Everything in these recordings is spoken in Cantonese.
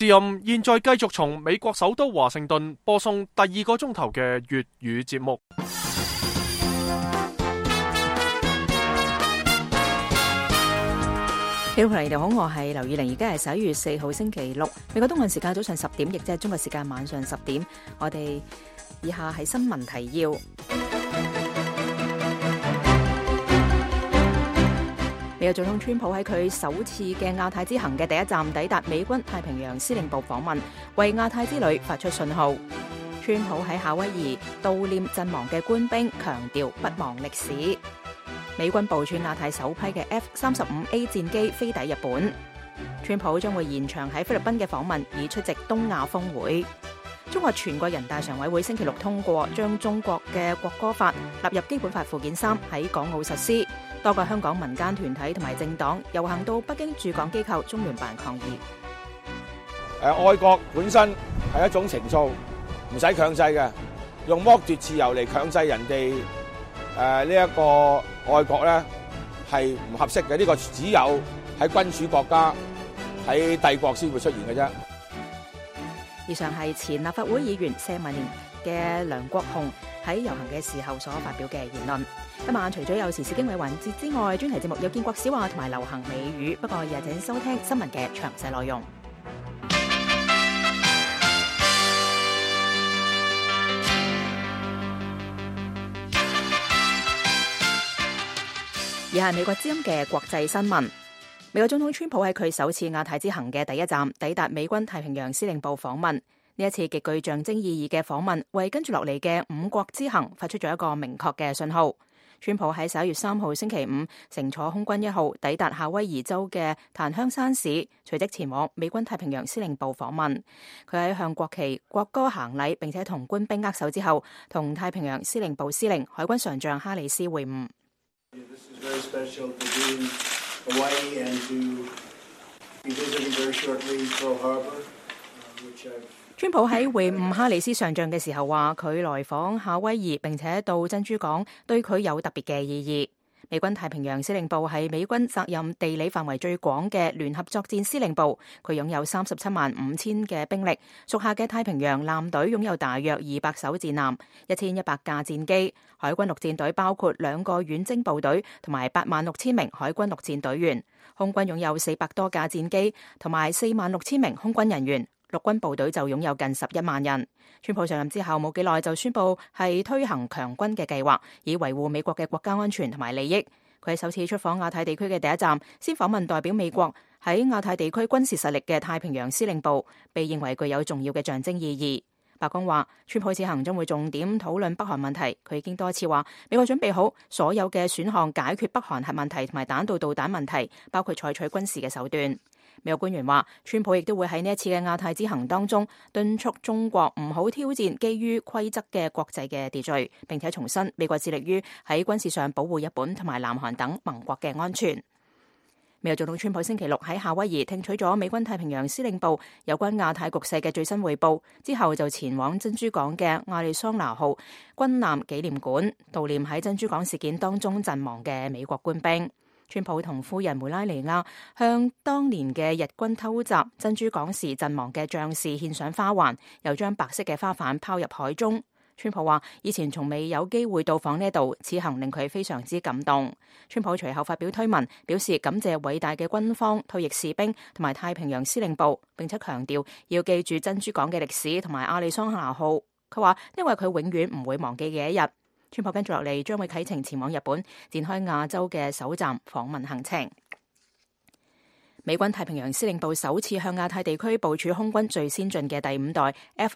時任現在繼續從美國首都華盛頓播送第2個鐘頭嘅粵語節目。 各位朋友，你哋好，我係劉以玲，而家係11月4號星期六，美國東岸時間早上10點，亦即係中國時間晚上10點。我哋以下係新聞提要。美國總統川普喺佢首次嘅亞太之行嘅第一站抵達美軍太平洋司令部訪問，為亞太之旅發出信號。川普喺夏威夷悼念陣亡嘅官兵，強調不忘歷史。美軍部署亞太首批嘅 F-35A 戰機飛抵日本。川普將會延長喺菲律賓嘅訪問，以出席東亞峰會。中國全國人大常委會星期六通過將中國嘅國歌法納入基本法附件3，喺港澳實施。多個香港民間團體同埋政黨遊行到北京駐港機構中聯辦抗議。 愛國本身係一種情操，唔使強制嘅，用剝奪自由嚟強制人哋呢一個愛國咧係唔合適嘅。呢個只有喺君主國家、喺帝國先會出現嘅啫。 以上係前立法會議員社民連嘅梁國雄喺遊行嘅時候所發表嘅言論。今晚除咗有時事經緯環節之外，專題節目有建國小話同埋流行美語。不過，日請收聽新聞嘅詳細內容。以下係美國之音嘅國際新聞。美國總統川普喺佢首次亞太之行嘅第一站抵達美軍太平洋司令部訪問。呢一次極具象徵意義嘅訪問，為跟住落嚟嘅5國之行發出咗一個明確嘅信號。川普喺11月3號星期五乘坐空軍1號抵達夏威夷州嘅檀香山市，隨即前往美軍太平洋司令部訪問。佢喺向國旗、國歌行禮，並且同官兵握手之後，同太平洋司令部司令海軍上將哈里斯會晤。川普喺會晤哈里斯上將嘅時候話，佢來訪夏威夷並且到珍珠港對佢有特別嘅意義。美軍太平洋司令部係美軍責任地理範圍最廣嘅聯合作戰司令部，佢擁有375000嘅兵力，屬下嘅太平洋艦隊擁有大約200艘戰艦、1100架戰機。海軍陸戰隊包括2個遠征部隊同埋86000名海軍陸戰隊員，空軍擁有400多架戰機同埋46000名空軍人員。陸軍部隊就擁有近11萬人。川普上任之後冇幾耐就宣布係推行強軍嘅計劃，以維護美國嘅國家安全同埋利益。佢喺首次出訪亞太地區嘅第一站，先訪問代表美國喺亞太地區軍事實力嘅太平洋司令部，被認為具有重要嘅象徵意義。白宮話，川普此行將會重點討論北韓問題。佢已經多次話，美國準備好所有嘅選項解決北韓核問題同埋彈道導彈問題，包括採取軍事嘅手段。美國官員話，川普亦都會喺呢一次嘅亞太之行當中敦促中國唔好挑戰基於規則嘅國際嘅秩序，並且重申美國致力於喺軍事上保護日本同埋南韓等盟國嘅安全。美國總統川普星期六喺夏威夷聽取咗美軍太平洋司令部有關亞太局勢嘅最新匯報，之後就前往珍珠港嘅亞利桑那號軍艦紀念館悼念喺珍珠港事件當中陣亡嘅美國官兵。川普同夫人梅拉尼亞向當年嘅日軍偷襲珍珠港時陣亡嘅將士獻上花環，又將白色嘅花瓣拋入海中。川普話，以前從未有機會到訪呢度，此行令佢非常之感動。川普隨後發表推文，表示感謝偉大嘅軍方、退役士兵同埋太平洋司令部，並且強調要記住珍珠港嘅歷史同埋亞利桑那號。佢話，因為佢永遠唔會忘記嘅一日。川普跟住落嚟將會啟程前往日本，展開亞洲嘅首站訪問行程。美軍太平洋司令部首次向亞太地區部署空軍最先進嘅第5代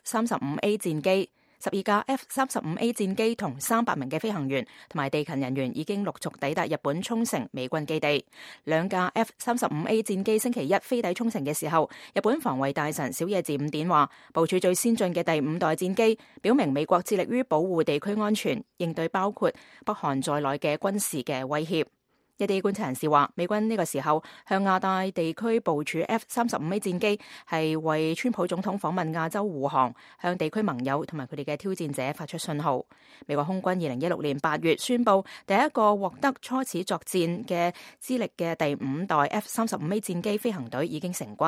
F-35A 戰機。12架 F-35A 戰機同300名嘅飛行員同埋地勤人員已經陸續抵達日本沖繩美軍基地。2架 F-35A 戰機星期一飛抵沖繩嘅時候，日本防衛大臣小野寺五典話，部署最先進嘅第5代戰機，表明美國致力於保護地區安全，應對包括北韓在內嘅軍事嘅威脅。一啲觀察人士話，美軍呢個時候向亞太地區部署 F-35A 戰機，係為川普總統訪問亞洲護航，向地區盟友同埋佢哋嘅挑戰者發出信號。美國空軍2016年8月宣布，第一個獲得初始作戰嘅資歷嘅第5代 F-35A 戰機飛行隊已經成軍。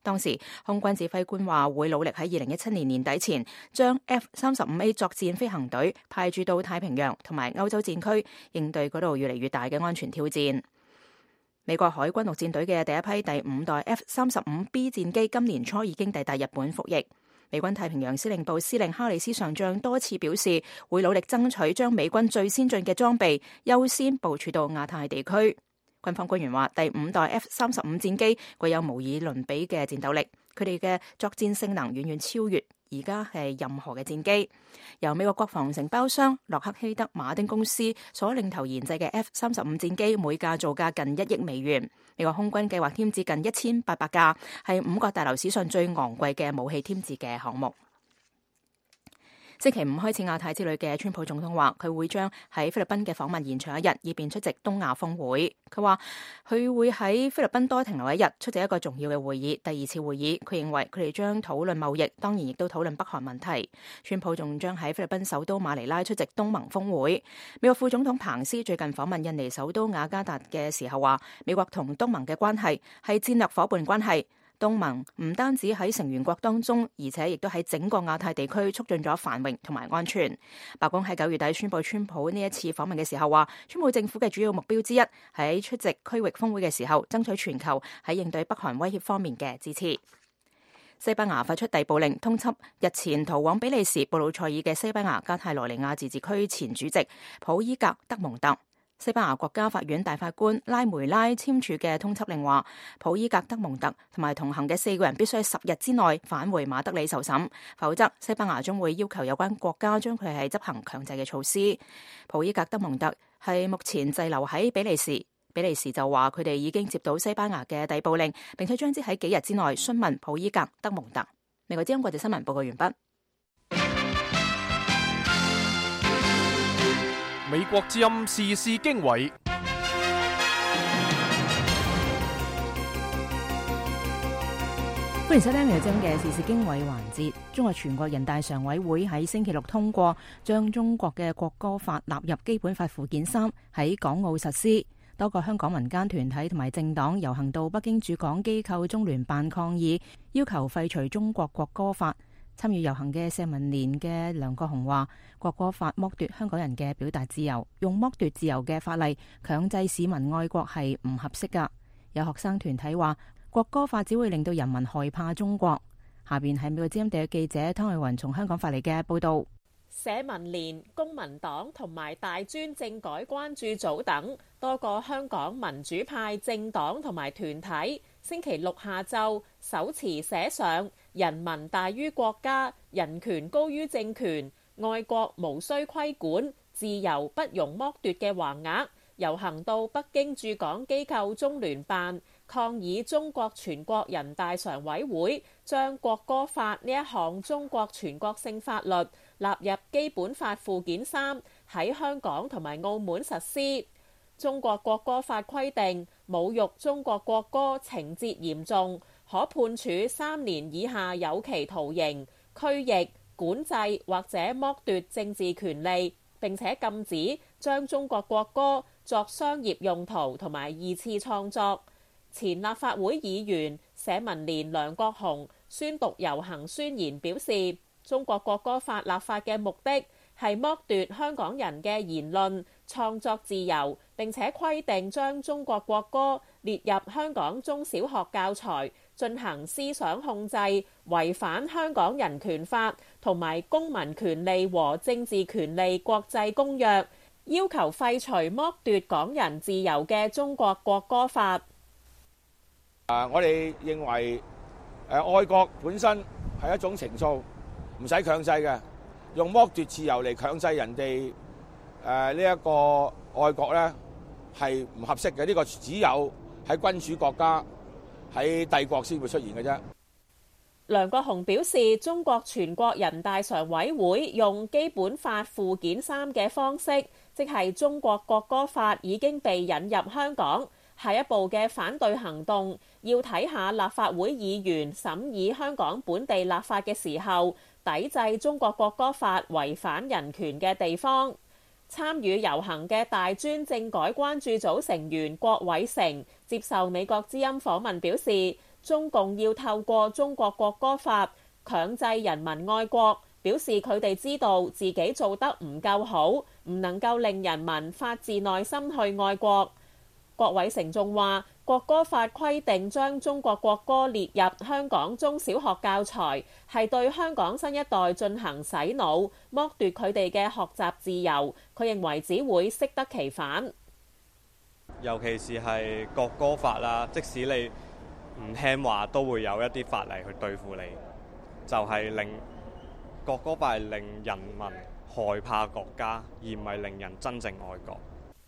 當時空軍指揮官話會努力喺2017年年底前將 F-35A 作戰飛行隊派駐到太平洋同埋歐洲戰區，應對嗰度越嚟越大嘅安全挑戰。美國海軍陸戰隊嘅第一批第5代 F-35B 戰機今年初已經抵達日本服役。美軍太平洋司令部司令哈里斯上將多次表示，會努力爭取將美軍最先進嘅裝備優先部署到亞太地區。軍方官員話，第5代 F-35 戰機具有無以倫比嘅戰鬥力，佢哋嘅作戰性能遠遠超越而家係任何嘅戰機。由美國國防承包商洛克希德馬丁公司所領頭研製嘅 F-35 戰機，每架造價近1億美元。美國空軍計劃添置近1800架，係5角大樓史上最昂貴嘅武器添置嘅項目。星期5開始亞太之旅嘅川普總統話，佢會將喺菲律賓嘅訪問延長1日，以便出席東亞峰會。佢話佢會喺菲律賓多停留1日，出席一個重要嘅會議，第2次會議。佢認為佢哋將討論貿易，當然亦都討論北韓問題。川普仲將喺菲律賓首都馬尼拉出席東盟峰會。美國副總統彭斯最近訪問印尼首都雅加達嘅時候話，美國同東盟嘅關係係戰略夥伴關係。東盟唔單止喺成員國當中，而且亦都喺整個亞太地區促進咗繁榮同埋安全。白宮喺9月底宣布川普呢一次訪問嘅時候話，川普政府嘅主要目標之一喺出席區域峰會嘅時候，爭取全球喺應對北韓威脅方面嘅支持。西班牙發出逮捕令，通緝日前逃往比利時布魯塞爾嘅西班牙加泰羅尼亞自治區前主席普伊格德蒙特。西班牙國家法院大法官拉梅拉簽署嘅通緝令話，普伊格德蒙特同埋同行嘅4個人必須喺10日之內返回馬德里受審，否則西班牙將會要求有關國家將佢係執行強制嘅措施。普伊格德蒙特係目前滯留喺比利時，比利時就話佢哋已經接到西班牙嘅逮捕令，並且將之喺幾日之內詢問普伊格德蒙特。美國之音國際新聞報告完畢。 美國之音時事經緯， 歡迎收聽美國之音嘅時事經緯環節。中國全國人大常委會喺星期六通過將中國嘅國歌法納入基本法附件3，喺港澳實施。多個香港民間團體同埋政黨遊行到北京駐港機構中聯辦抗議，要求廢除中國國歌法。參與遊行嘅社民連嘅梁國雄話，國歌法剝奪香港人嘅表達自由，用剝奪自由嘅法例強制市民愛國係唔合適㗎。有學生團體話，國歌法只會令到人民害怕中國。下邊係美國之音地嘅記者湯慧雲從香港發嚟嘅報道。 社民連、公民黨同埋大專政改關注組等多個香港民主派政黨同埋團體星期六下晝手持寫上人民大於國家、人權高於政權、愛國無需規管、自由不容剝奪嘅橫額，遊行到北京駐港機構中聯辦，抗議中國全國人大常委會將國歌法呢一項中國全國性法律納入基本法附件3，喺香港同埋澳門實施。中國國歌法規定，侮辱中國國歌情節嚴重，可判處3年以下有期徒刑、拘役、管制或者剝奪政治權利，並且禁止將中國國歌作商業用途同埋2次創作。前立法會議員社民連梁國雄宣讀遊行宣言，表示中國國歌法立法嘅目的係剝奪香港人嘅言論創作自由，並且規定將中國國歌列入香港中小學教材，進行思想控制，違反香港人權法同埋公民權利和政治權利國際公約，要求廢除剝奪港人自由嘅中國國歌法。 我哋認為愛國本身係一種情操，唔使強制嘅。用剝奪自由嚟強制人哋呢一個愛國咧，係唔合適嘅。呢個只有喺君主國家、喺帝國先會出現嘅啫。 梁國雄表示，中國全國人大常委會用基本法附件3嘅方式，即係中國國歌法已經被引入香港。下一步嘅反對行動要睇下立法會議員審議香港本地立法嘅時候，抵制中國國歌法違反人權嘅地方。參與遊行嘅大專政改關注組成員郭偉成接受美國之音訪問表示， 中共要透過中國國歌法強制人民愛國，表示佢哋知道自己做得唔夠好，唔能夠令人民發自內心去愛國。郭偉成仲話，國歌法規定將中國國歌列入香港中小學教材，係對香港新一代進行洗腦，剝奪佢哋嘅學習自由。佢認為只會適得其反。 尤其是係國歌法啦，即使你唔聽話，都會有一啲法例去對付你，就係令國歌法係令人民害怕國家，而唔係令人真正愛國。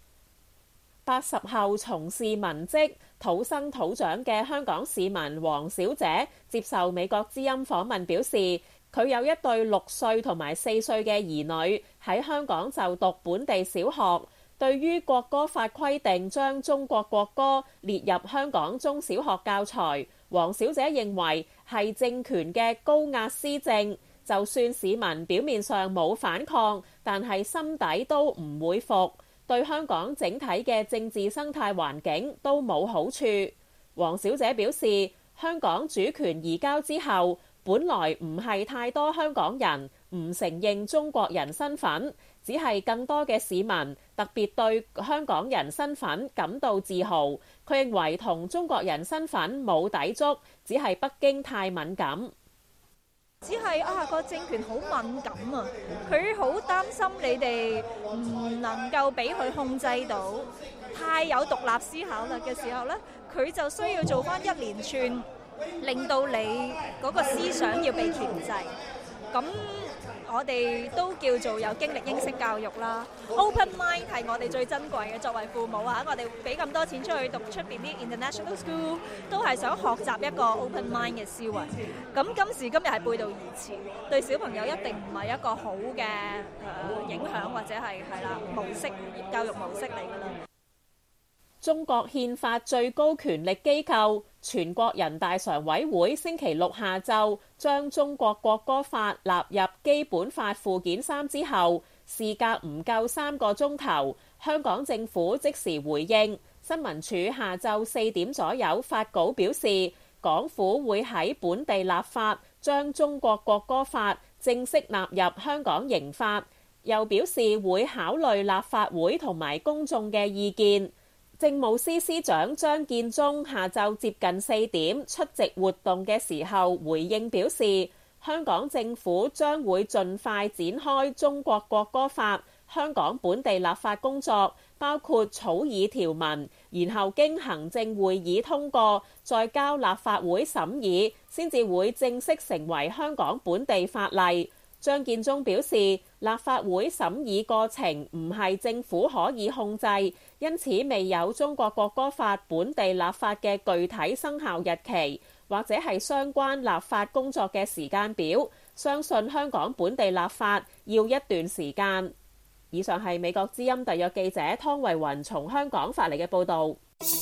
80後從事文職、土生土長嘅香港市民黃小姐接受美國之音訪問表示，佢有一對6歲同埋4歲嘅兒女喺香港就讀本地小學。對於國歌法規定將中國國歌列入香港中小學教材，黃小姐認為係政權嘅高壓施政。就算市民表面上冇反抗，但係心底都唔會服。對香港整體嘅政治生態環境都冇好處。黃小姐表示，香港主權移交之後，本來唔係太多香港人唔承認中國人身份，只係更多嘅市民特別對香港人身份感到自豪。佢認為同中國人身份冇抵觸，只係北京太敏感。 只係個政權好敏感啊，佢好擔心你哋唔能夠俾佢控制到，太有獨立思考啦嘅時候呢，佢就需要做翻一連串，令到你嗰個思想要被鉗制。咁我哋都叫做有經歷英式教育啦 ，open mind 係我哋最珍貴嘅。作為父母啊，我哋俾咁多錢出去讀出邊啲 international school， 都係想學習一個 open mind 嘅思維。咁今時今日係背道而馳，對小朋友一定唔係一個好嘅影響，或者係模式教育模式嚟㗎啦。 中國憲法最高權力機構全國人大常委會星期六下晝將中國國歌法納入基本法附件3之後，事隔唔夠3個鐘頭，香港政府即時回應。新聞處下晝4點左右發稿表示，港府會喺本地立法將中國國歌法正式納入香港刑法，又表示會考慮立法會同埋公眾嘅意見。政務司司長張建宗下晝接近4點出席活動嘅時候回應表示，香港政府將會盡快展開中國國歌法香港本地立法工作，包括草擬條文，然後經行政會議通過，再交立法會審議，先至會正式成為香港本地法例。張建宗表示，立法會審議過程唔係政府可以控制，因此未有中國國歌法本地立法嘅具體生效日期，或者係相關立法工作嘅時間表。相信香港本地立法要一段時間。以上係美國之音特約記者湯慧雲從香港發嚟嘅報導。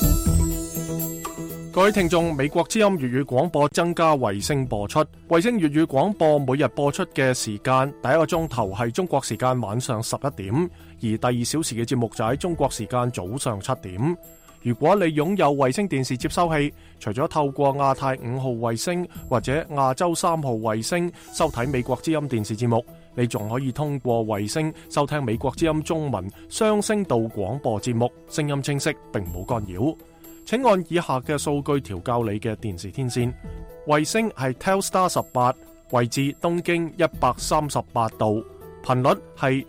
各位聽眾，美國之音粵語廣播增加衛星播出。衛星粵語廣播每日播出嘅時間，第一個鐘頭係中國時間晚上11點，而第2小時嘅節目就喺中國時間早上7點。如果你擁有衛星電視接收器，除咗透過亞太5號衛星或者亞洲3號衛星收睇美國之音電視節目，你仲可以通過衛星收聽美國之音中文雙聲道廣播節目，聲音清晰並冇干擾。請按以下嘅數據調校你嘅電視天線。衛星係 Telstar 18，位置東經138度，頻率係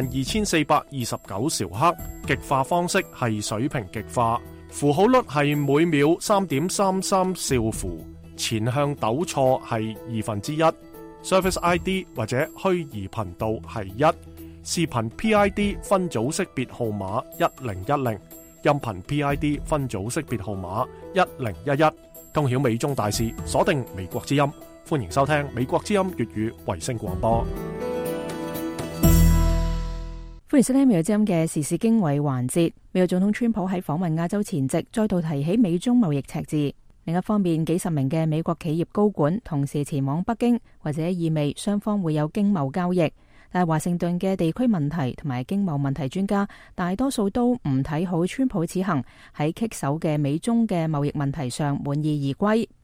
12429兆赫，極化方式係水平極化，符號率係每秒 3.33 兆符，前向糾錯係1/2， Service ID 或者虛擬頻道係1，視頻 PID 分組識別號碼1010，音頻 PID 分組識別號碼1011，通曉美中大事，鎖定美國之音，歡迎收聽美國之音粵語衛星廣播。 歡迎收聽美國之音嘅時事經緯環節。美國總統川普喺訪問亞洲前夕，再度提起美中貿易赤字。另一方面，幾十名嘅美國企業高管同時前往北京，或者意味雙方會有經貿交易。但係華盛頓嘅地區問題同埋經貿問題專家大多數都唔睇好川普此行，喺棘手嘅美中嘅貿易問題上滿意而歸。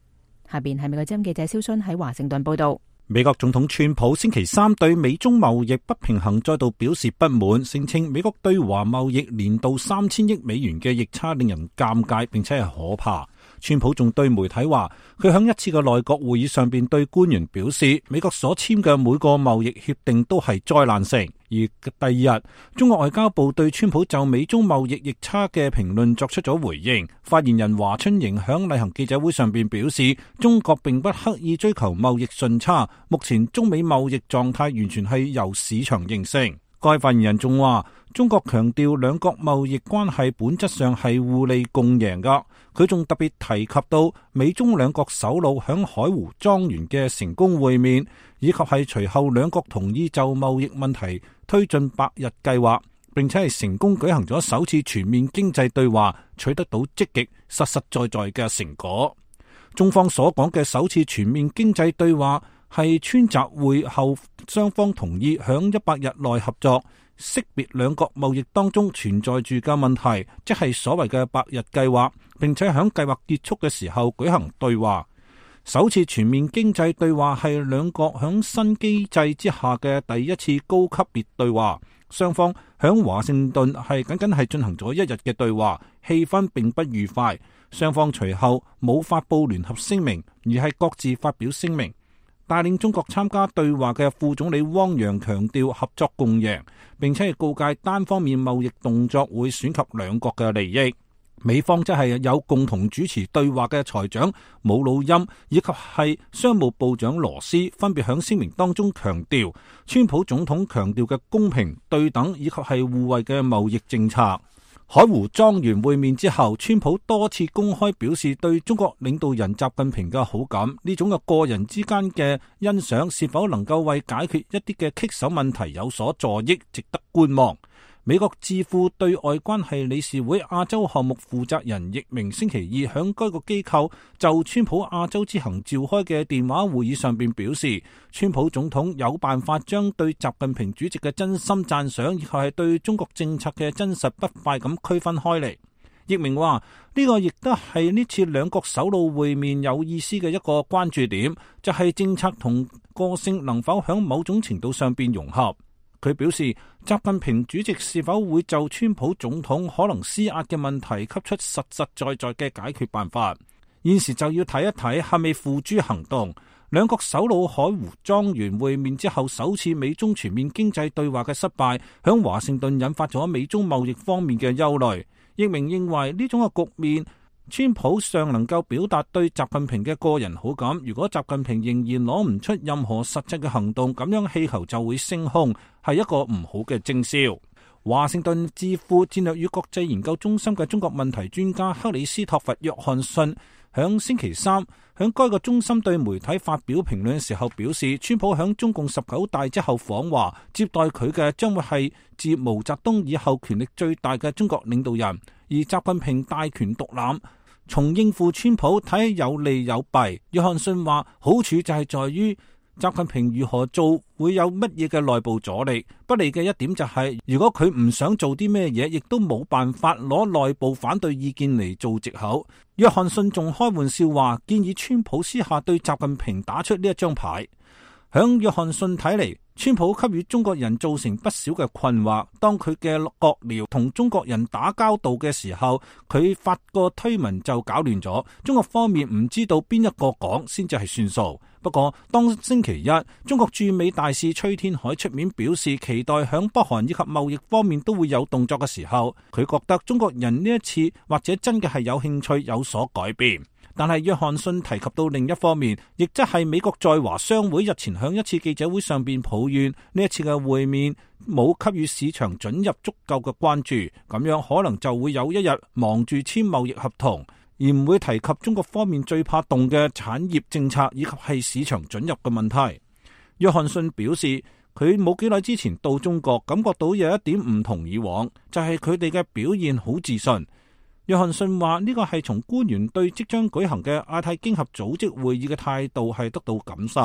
下邊係美國之音記者蕭순喺華盛頓報道。 美國總統川普星期三對美中貿易不平衡再度表示不滿，聲稱美國對華貿易年度3000億美元嘅逆差令人尷尬，並且係可怕。川普仲對媒體話，佢喺一次嘅內閣會議上邊對官員表示，美國所簽嘅每個貿易協定都係災難性。而第二日，中國外交部對川普就美中貿易逆差嘅評論作出咗回應。發言人華春瑩響例行記者會上邊表示，中國並不刻意追求貿易順差，目前中美貿易狀態完全係由市場形成。該發言人仲話，中國強調兩國貿易關係本質上係互利共贏噶。佢仲特別提及到美中兩國首腦響海湖莊園嘅成功會面，以及係隨後兩國同意就貿易問題推進百日計劃，並且係成功舉行咗首次全面經濟對話，取得到積極實實在在嘅成果。中方所講嘅首次全面經濟對話係川習會後雙方同意響100日內合作，識別兩國貿易當中存在住嘅問題，即係所謂嘅百日計劃，並且響計劃結束嘅時候舉行對話。首次全面經濟對話係兩國響新機制之下嘅第一次高級別對話，雙方響華盛頓係僅僅係進行咗1日嘅對話，氣氛並不愉快。雙方隨後冇發布聯合聲明，而係各自發表聲明。帶領中國參加對話嘅副總理汪洋強調合作共贏，並且係告誡單方面貿易動作會損及兩國嘅利益。美方則係有共同主持對話嘅財長姆努欽以及係商務部長羅斯，分別響聲明當中強調川普總統強調嘅公平對等以及係互惠嘅貿易政策。海湖莊園會面之後，川普多次公開表示對中國領導人習近平嘅好感，呢種嘅個人之間嘅欣賞是否能夠為解決一啲嘅棘手問題有所助益，值得觀望。美國智庫對外關係理事會亞洲項目負責人易明星期二響該個機構就川普亞洲之行召開嘅電話會議上邊表示，川普總統有辦法將對習近平主席嘅真心讚賞以及係對中國政策嘅真實不快咁區分開嚟。易明話呢個亦都係呢次兩國首腦會面有意思嘅一個關注點，就係政策同個性能否響某種程度上邊融合。佢表示，習近平主席是否會就川普總統可能施壓嘅問題給出實實在在嘅解決辦法。現時就要睇一睇係咪付諸行動。兩國首腦海湖莊園會面之後首次美中全面經濟對話嘅失敗，響華盛頓引發咗美中貿易方面嘅憂慮。易明認為呢種嘅局面，川普尚能夠表達對習近平嘅個人好感，如果習近平仍然攞唔出任何實際嘅行動，咁樣氣球就會升空，係一個唔好嘅徵兆。華盛頓智庫戰略與國際研究中心嘅中國問題專家克里斯托弗約翰遜響星期三響該個中心對媒體發表評論嘅時候表示，川普響中共19大之後訪華，接待佢嘅將會係自毛澤東以後權力最大嘅中國領導人，而習近平大權獨攬，從應付川普睇有利有弊。約翰遜話，好處就係在於習近平如何做會有乜嘢嘅內部阻力，不利嘅一點就係，如果佢唔想做啲咩嘢，亦都冇辦法攞內部反對意見嚟做藉口。約翰遜仲開玩笑話，建議川普私下對習近平打出呢一張牌。響約翰遜睇嚟，川普給予中國人造成不少嘅困惑。當佢嘅閣僚同中國人打交道嘅時候，佢發個推文就搞亂咗，中國方面唔知道邊一個講先至係算數。不過當星期一，中國駐美大使崔天凱出面表示期待響北韓以及貿易方面都會有動作嘅時候，佢覺得中國人呢一次或者真嘅係有興趣有所改變。但係約翰遜提及到另一方面，亦即係美國在華商會日前響一次記者會上邊抱怨呢一次嘅會面冇給予市場准入足夠嘅關注，咁樣可能就會有一日忙住簽貿易合同，而唔會提及中國方面最怕動嘅產業政策以及係市場准入嘅問題。約翰遜表示，佢冇幾耐之前到中國，感覺到有一點唔同以往，就係佢哋嘅表現好自信。約翰遜話呢個係從官員對即將舉行嘅亞太經合組織會議嘅態度係得到感受。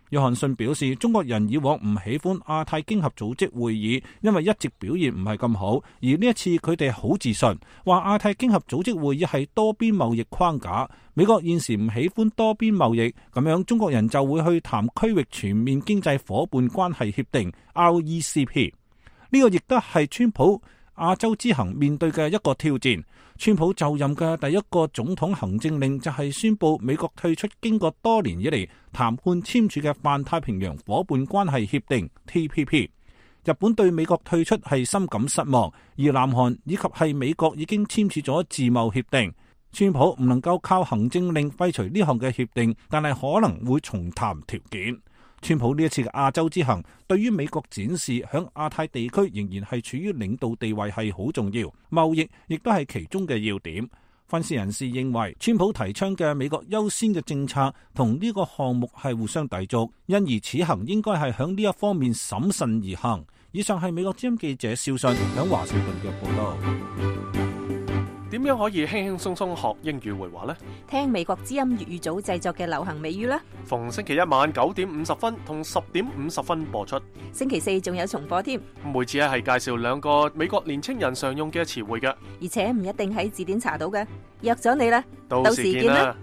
約翰遜表示，中國人以往唔喜歡亞太經合組織會議，因為一直表現唔係咁好。而呢一次佢哋好自信，話亞太經合組織會議係多邊貿易框架。美國現時唔喜歡多邊貿易，咁樣中國人就會去談區域全面經濟夥伴關係協定 RCEP。呢個亦都係川普亞洲之行面對嘅一個挑戰。川普就任嘅第一個總統行政令就係宣布美國退出經過多年以嚟談判簽署嘅泛太平洋夥伴關係協定 TPP。日本對美國退出係深感失望，而南韓以及係美國已經簽署咗自貿協定。川普唔能夠靠行政令廢除呢項嘅協定，但係可能會重談條件。川普呢一次嘅亞洲之行，對於美國展示響亞太地區仍然係處於領導地位係好重要，貿易亦都係其中嘅要點。分析人士認為，川普提倡嘅美國優先嘅政策同呢個項目係互相抵觸，因而此行應該係響呢一方面審慎而行。以上係美國之音記者邵信響華盛頓嘅報道。 點樣可以輕輕鬆鬆學英語會話呢？ 聽美國之音粵語組製作嘅流行美語啦。 逢星期一晚9:50同10:50播出。 星期四仲有重播添。 每次係介紹2個美國年青人常用嘅詞彙嘅， 而且唔一定喺字典查到嘅。約咗你啦， 到時見啦。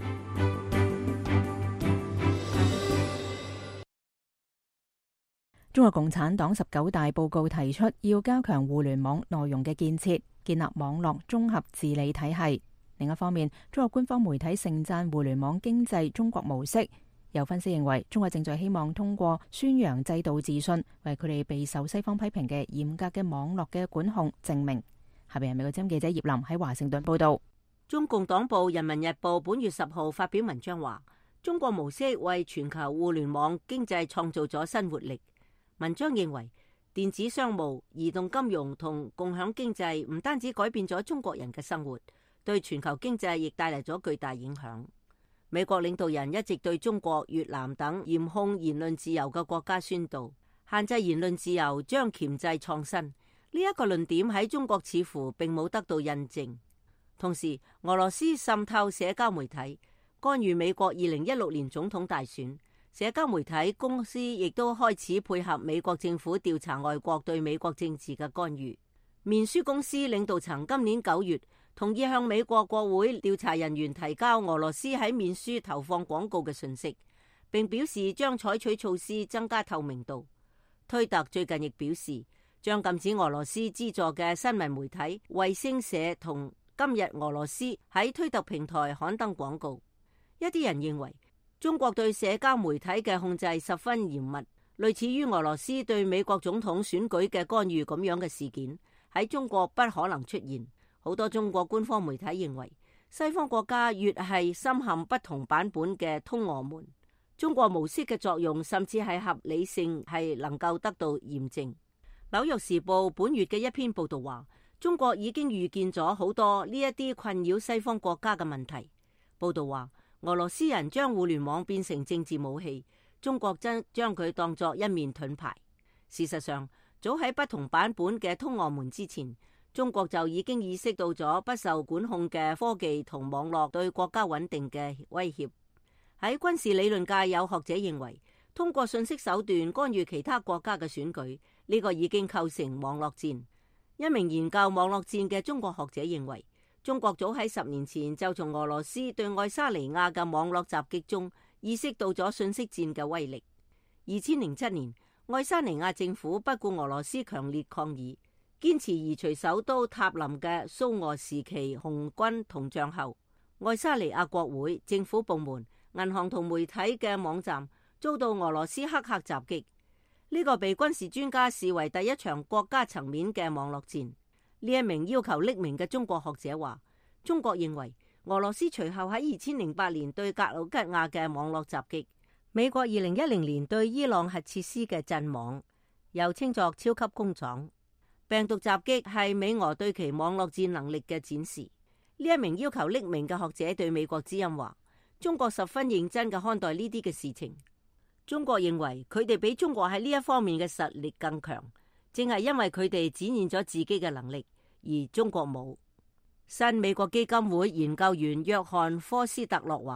中國共產黨19大報告提出，要加強互聯網內容嘅建設，建立網絡綜合治理體系。另一方面，中國官方媒體盛讚互聯網經濟中國模式。有分析認為，中國正在希望通過宣揚制度自信，為佢哋備受西方批評嘅嚴格嘅網絡嘅管控證明。下邊係美國之音記者葉林喺華盛頓報道。 中共黨報《人民日報》本月10號發表文章話，中國模式為全球互聯網經濟創造咗新活力。文章認為，電子商務、移動金融同共享經濟唔單止改變咗中國人嘅生活，對全球經濟亦帶嚟咗巨大影響。美國領導人一直對中國、越南等嚴控言論自由嘅國家宣導，限制言論自由將鉗制創新。呢一個論點喺中國似乎並冇得到印證。同時，俄羅斯滲透社交媒體，干預美國2016年總統大選。社交媒體公司亦都開始配合美國政府調查外國對美國政治嘅干預。面書公司領導層今年9月同意向美國國會調查人員提交俄羅斯喺面書投放廣告嘅信息，並表示將採取措施增加透明度。推特最近亦表示將禁止俄羅斯資助嘅新聞媒體衛星社同今日俄羅斯喺推特平台刊登廣告。一啲人認為，中國對社交媒體嘅控制十分嚴密，類似於俄羅斯對美國總統選舉嘅干預咁樣嘅事件，喺中國不可能出現。好多中國官方媒體認為，西方國家越係深陷不同版本嘅通俄門，中國模式嘅作用甚至係合理性係能夠得到驗證。紐約時報本月嘅一篇報道話，中國已經預見咗好多呢一啲困擾西方國家嘅問題。報道話，俄羅斯人將互聯網變成政治武器，中國將佢當作一面盾牌。事實上，早喺不同版本嘅通俄門之前，中國就已經意識到咗不受管控嘅科技同網絡對國家穩定嘅威脅。喺軍事理論界，有學者認為，通過信息手段干預其他國家嘅選舉，呢個已經構成網絡戰。一名研究網絡戰嘅中國學者認為，中國早喺10年前就從俄羅斯對愛沙尼亞嘅網絡襲擊中意識到咗信息戰嘅威力。2007年，愛沙尼亞政府不顧俄羅斯強烈抗議，堅持移除首都塔林嘅蘇俄時期紅軍銅像後，愛沙尼亞國會、政府部門、銀行同媒體嘅網站遭到俄羅斯黑客襲擊。呢個被軍事專家視為第一場國家層面嘅網絡戰。呢一名要求匿名嘅中國學者話，中國認為俄羅斯隨後喺2008年對格魯吉亞嘅網絡襲擊，美國2010年對伊朗核設施嘅震網，又稱作超級工廠。病毒襲擊係美俄對其網絡戰能力嘅展示。呢一名要求匿名嘅學者對美國之音話，中國十分認真嘅看待呢啲嘅事情。中國認為佢哋比中國喺呢一方面嘅實力更強，正係因為佢哋展現咗自己嘅能力，而中國冇。新美國基金會研究員約翰科斯特洛話，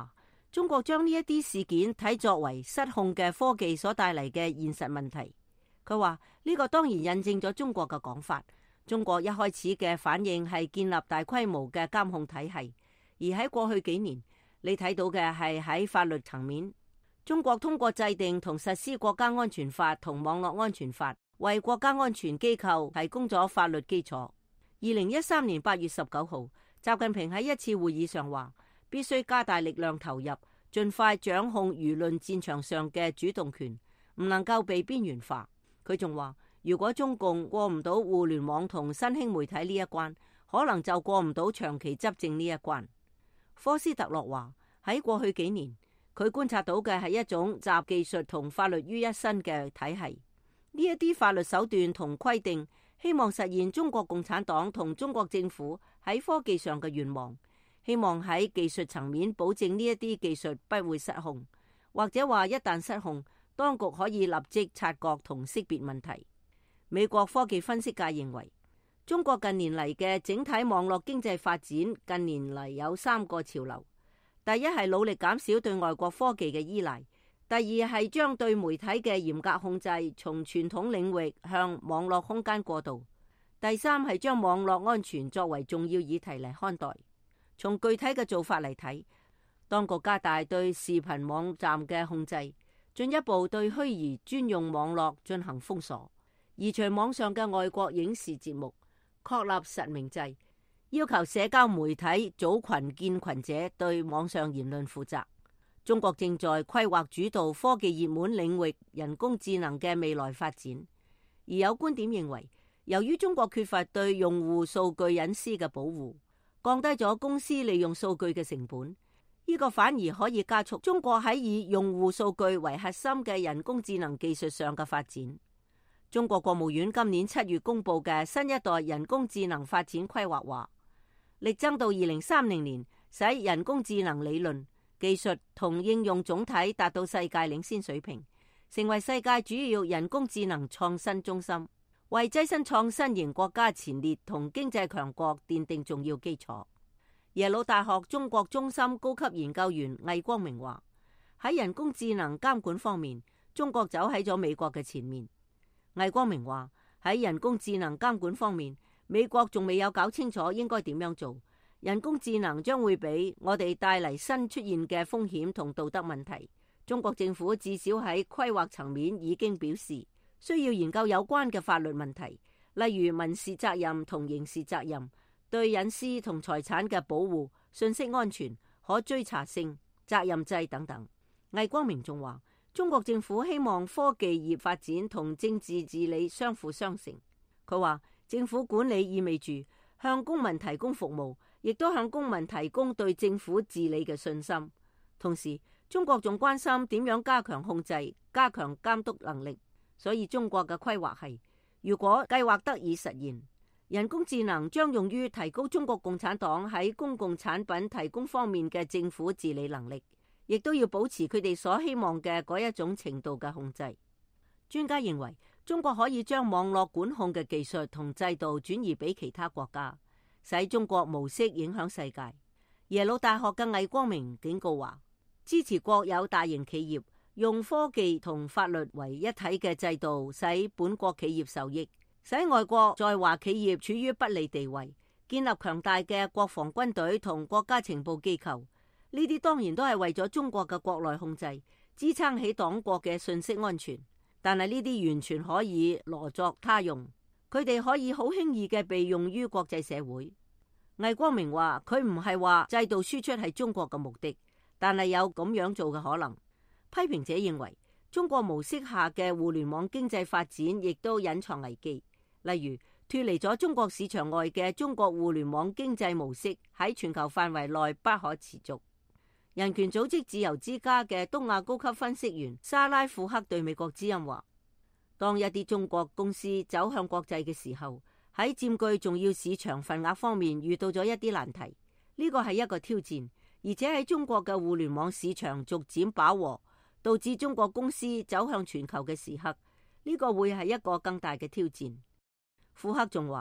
中國將呢一啲事件睇作為失控嘅科技所帶嚟嘅現實問題。佢話呢個當然印證咗中國嘅講法。中國一開始嘅反應係建立大規模嘅監控體系，而喺過去幾年，你睇到嘅係喺法律層面，中國通過制定同實施國家安全法同網絡安全法，為國家安全機構提供咗法律基礎。2013年8月19號，習近平喺一次會議上話，必須加大力量投入，盡快掌控輿論戰場上嘅主動權，唔能夠被邊緣化。佢仲話，如果中共過唔到互聯網同新興媒體呢一關，可能就過唔到長期執政呢一關。科斯特洛話，喺過去幾年，佢觀察到嘅係一種集技術同法律於一身嘅體系。呢一啲法律手段同規定，希望實現中國共產黨同中國政府喺科技上嘅願望，希望喺技術層面保證呢一啲技術不會失控，或者話一旦失控，當局可以立即察覺同識別問題。美國科技分析界認為，中國近年嚟嘅整體網絡經濟發展近年嚟有3個潮流。第一係努力減少對外國科技嘅依賴，第二係將對媒體嘅嚴格控制從傳統領域向網絡空間過渡，第三係將網絡安全作為重要議題嚟看待。從具體嘅做法嚟睇，當局加大對視頻網站嘅控制，進一步對虛擬專用網絡進行封鎖，移除網上嘅外國影視節目，確立實名制，要求社交媒體組群建群者對網上言論負責。中國正在規劃主導科技熱門領域人工智能嘅未來發展，而有觀點認為，由於中國缺乏對用戶數據隱私嘅保護，降低咗公司利用數據嘅成本，呢個反而可以加速中國喺以用戶數據為核心嘅人工智能技術上嘅發展。中國國務院今年7月公布嘅新一代人工智能發展規劃話，力爭到2030年，使人工智能理論、技術同應用總體達到世界領先水平，成為世界主要人工智能創新中心，為躋身創新型國家前列同經濟強國奠定重要基礎。耶魯大學中國中心高級研究員魏光明話，喺人工智能監管方面，中國走喺咗美國嘅前面。魏光明話，喺人工智能監管方面，美國仲未有搞清楚應該點樣做。人工智能將會俾我哋帶嚟新出現嘅風險同道德問題。中國政府至少喺規劃層面已經表示，需要研究有關嘅法律問題，例如民事責任同刑事責任、對隱私同財產嘅保護、信息安全、可追查性、責任制等等。魏光明仲話，中國政府希望科技業發展同政治治理相輔相成。佢話，政府管理意味住向公民提供服務，亦都向公民提供對政府治理嘅信心。同時，中國仲關心點樣加強控制、加強監督能力。所以中國嘅規劃係，如果計劃得以實現，人工智能將用於提高中國共產黨喺公共產品提供方面嘅政府治理能力，亦都要保持佢哋所希望嘅嗰一種程度嘅控制。專家認為，中國可以將網絡管控嘅技術同制度轉移俾其他國家，使中國模式影響世界。耶魯大學嘅魏光明警告話，支持國有大型企業用科技同法律為一體嘅制度，使本國企業受益，使外國在華企業處於不利地位，建立強大嘅國防軍隊同國家情報機構。呢啲當然都係為咗中國嘅國內控制，支撐起黨國嘅信息安全。但係呢啲完全可以羅作他用，佢哋可以好輕易嘅被用於國際社會。魏光明話，佢唔係話制度輸出係中國嘅目的，但係有咁樣做嘅可能。批評者認為，中國模式下嘅互聯網經濟發展亦都隱藏危機，例如脫離咗中國市場外嘅中國互聯網經濟模式喺全球範圍內不可持續。人權組織自由之家嘅東亞高級分析員沙拉庫克對美國之音話，當一啲中國公司走向國際嘅時候，喺佔據重要市場份額方面遇到咗一啲難題，呢個係一個挑戰，而且喺中國嘅互聯網市場逐漸飽和，導致中國公司走向全球嘅時刻，呢個會係一個更大嘅挑戰。庫克仲話，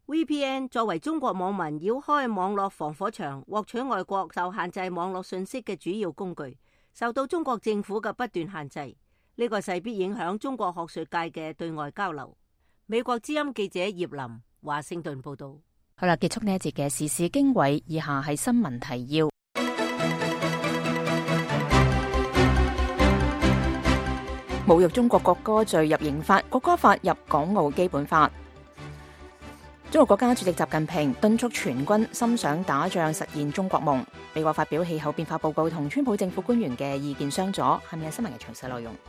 VPN 作為中國網民繞開網絡防火牆獲取外國受限制網絡信息嘅主要工具，受到中國政府嘅不斷限制，呢個勢必影響中國學術界嘅對外交流。美國之音記者葉林華盛頓報道。 好啦，結束呢一節嘅時事經緯，以下係新聞提要。侮辱中國國歌罪入刑法，國歌法入港澳基本法。中國國家主席習近平敦促全軍心想打仗，實現中國夢。美國發表氣候變化報告，同川普政府官員嘅意見相左。下面係新聞嘅詳細內容。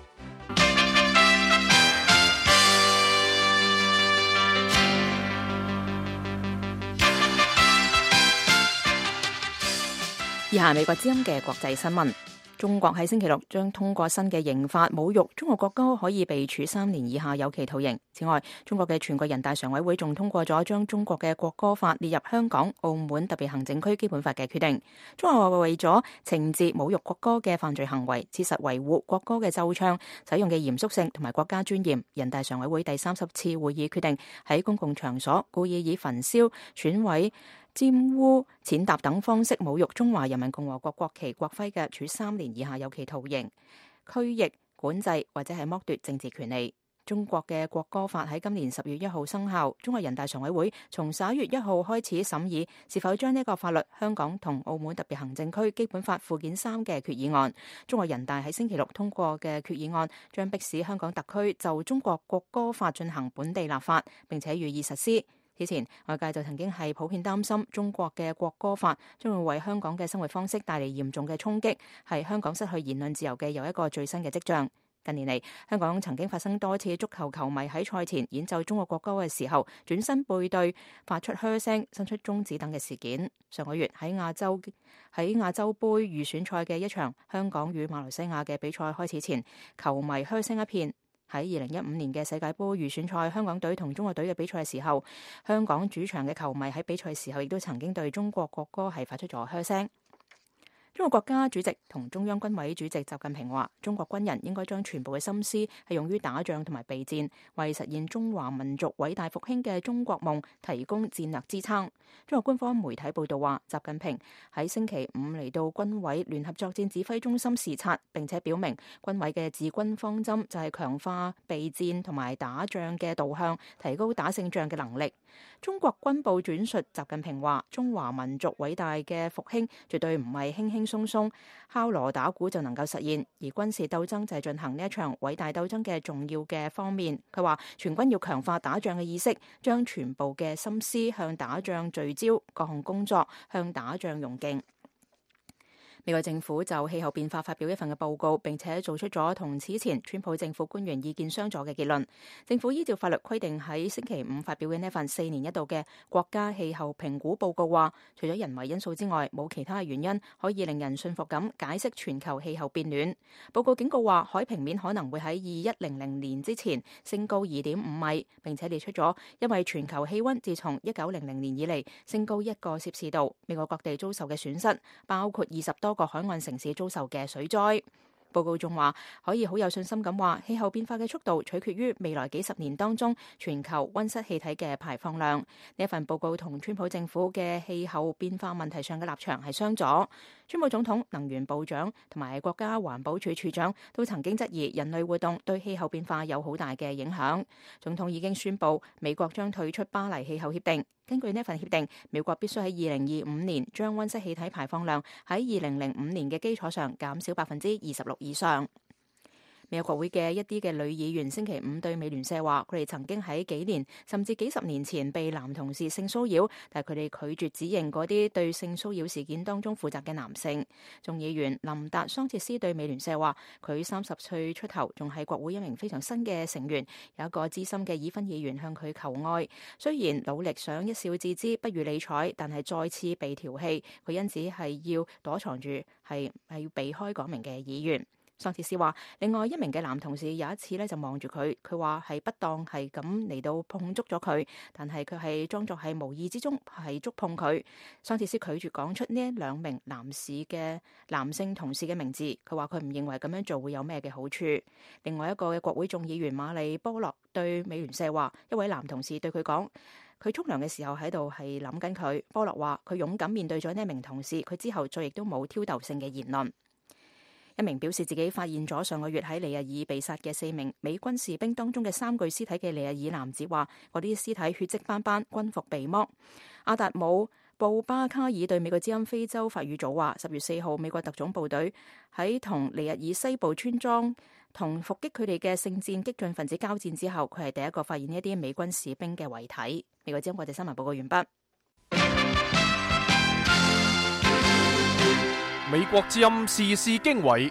以下美國之音嘅國際新聞。中國喺星期六將通過新嘅刑法，侮辱中國國歌可以被處3年以下有期徒刑。此外，中國嘅全國人大常委會仲通過咗將中國嘅國歌法列入香港、澳門特別行政區基本法嘅決定。中國為咗懲治侮辱國歌嘅犯罪行為，切實維護國歌嘅奏唱使用嘅嚴肅性同埋國家尊嚴，人大常委會第30次會議決定喺公共場所故意以焚燒、損毀、玷污、踐踏等方式侮辱中華人民共和國國旗國徽嘅，處3年以下有期徒刑、拘役、管制或者係剝奪政治權利。中國嘅國歌法喺今年10月1號生效，中國人大常委會從11月1號開始審議是否將呢個法律香港同澳門特別行政區基本法附件3嘅決議案。中國人大喺星期六通過嘅決議案將迫使香港特區就中國國歌法進行本地立法，並且予以實施。之前外界就曾經係普遍擔心中國嘅國歌法將會為香港嘅生活方式帶嚟嚴重嘅衝擊，係香港失去言論自由嘅又一個最新嘅跡象。近年嚟，香港曾經發生多次足球球迷喺賽前演奏中國國歌嘅時候轉身背對、發出噓聲、伸出中指等嘅事件。上個月喺亞洲杯預選賽嘅一場香港與馬來西亞嘅比賽開始前，球迷噓聲一片。喺2015年嘅世界盃預選賽，香港隊同中國隊嘅比賽嘅時候，香港主場嘅球迷喺比賽時候亦都曾經對中國國歌係發出咗噓聲。中國國家主席同中央軍委主席習近平話，中國軍人應該將全部嘅心思係用於打仗同埋備戰，為實現中華民族偉大復興嘅中國夢提供戰略支撐。中國官方媒體報道話，習近平喺星期5嚟到軍委聯合作戰指揮中心視察，並且表明軍委嘅治軍方針就係強化備戰同埋打仗嘅導向，提高打勝仗嘅能力。中國軍報轉述習近平話，中華民族偉大嘅復興絕對唔係輕輕鬆鬆敲鑼打鼓就能夠實現，而軍事鬥爭就係進行呢一場偉大鬥爭嘅重要嘅方面。佢話全軍要強化打仗嘅意識，將全部嘅心思向打仗聚焦，各項工作向打仗用勁。美國政府就氣候變化發表一份嘅報告，並且做出咗同此前川普政府官員意見相左嘅結論。政府依照法律規定喺星期5發表嘅呢份4年一度嘅國家氣候評估報告話，除咗人為因素之外，冇其他嘅原因可以令人信服咁解釋全球氣候變暖。報告警告話，海平面可能會喺2100年之前升高2.5米，並且列出咗因為全球氣溫自從1900年以嚟升高1個攝氏度，美國各地遭受嘅損失，包括20多個海岸城市遭受嘅水災。報告仲話，可以好有信心咁話，氣候變化嘅速度取決於未來幾十年當中全球溫室氣體嘅排放量。呢一份報告同川普政府嘅氣候變化問題上嘅立場係相左。川普總統、能源部長同埋國家環保署署長都曾經質疑人類活動對氣候變化有好大嘅影響。總統已經宣布美國將退出巴黎氣候協定。根據呢份協定，美國必須喺2025年將溫室氣體排放量喺2005年嘅基礎上減少26%以上。美國國會嘅一啲嘅女議員星期5對美聯社話，佢哋曾經喺幾年甚至幾十年前被男同事性騷擾，但係佢哋拒絕指認嗰啲對性騷擾事件當中負責嘅男性。眾議員林達桑切斯對美聯社話，佢30歲出頭，仲係國會一名非常新嘅成員，有一個資深嘅已婚議員向佢求愛，雖然努力想一笑置之，不予理睬，但係再次被調戲，佢因此係要躲藏住，係要避開嗰名嘅議員。 桑切斯話，另外一名嘅男同事有一次呢就望住佢，佢話係不當係咁嚟到碰觸咗佢，但係佢係裝作係無意之中係觸碰佢。桑切斯拒絕講出呢兩名男性同事嘅名字，佢話佢唔認為咁樣做會有咩嘅好處。另外一個嘅國會眾議員馬里波洛對美聯社話，一位男同事對佢講，佢沖涼嘅時候喺度係諗緊佢。波洛話佢勇敢面對咗呢一名同事，佢之後再亦都冇挑逗性嘅言論。一名表示自己發現咗上個月喺尼日爾被殺嘅4名美軍士兵當中嘅3具屍體嘅尼日爾男子話，嗰啲屍體血跡斑斑，軍服被剝。阿達姆布巴卡爾對美國之音非洲法語組話，10月4號美國特種部隊喺同尼日爾西部村莊同伏擊佢哋嘅聖戰激進分子交戰之後，佢係第一個發現一啲美軍士兵嘅遺體。美國之音國際新聞報告完畢。 美國之音時事經緯，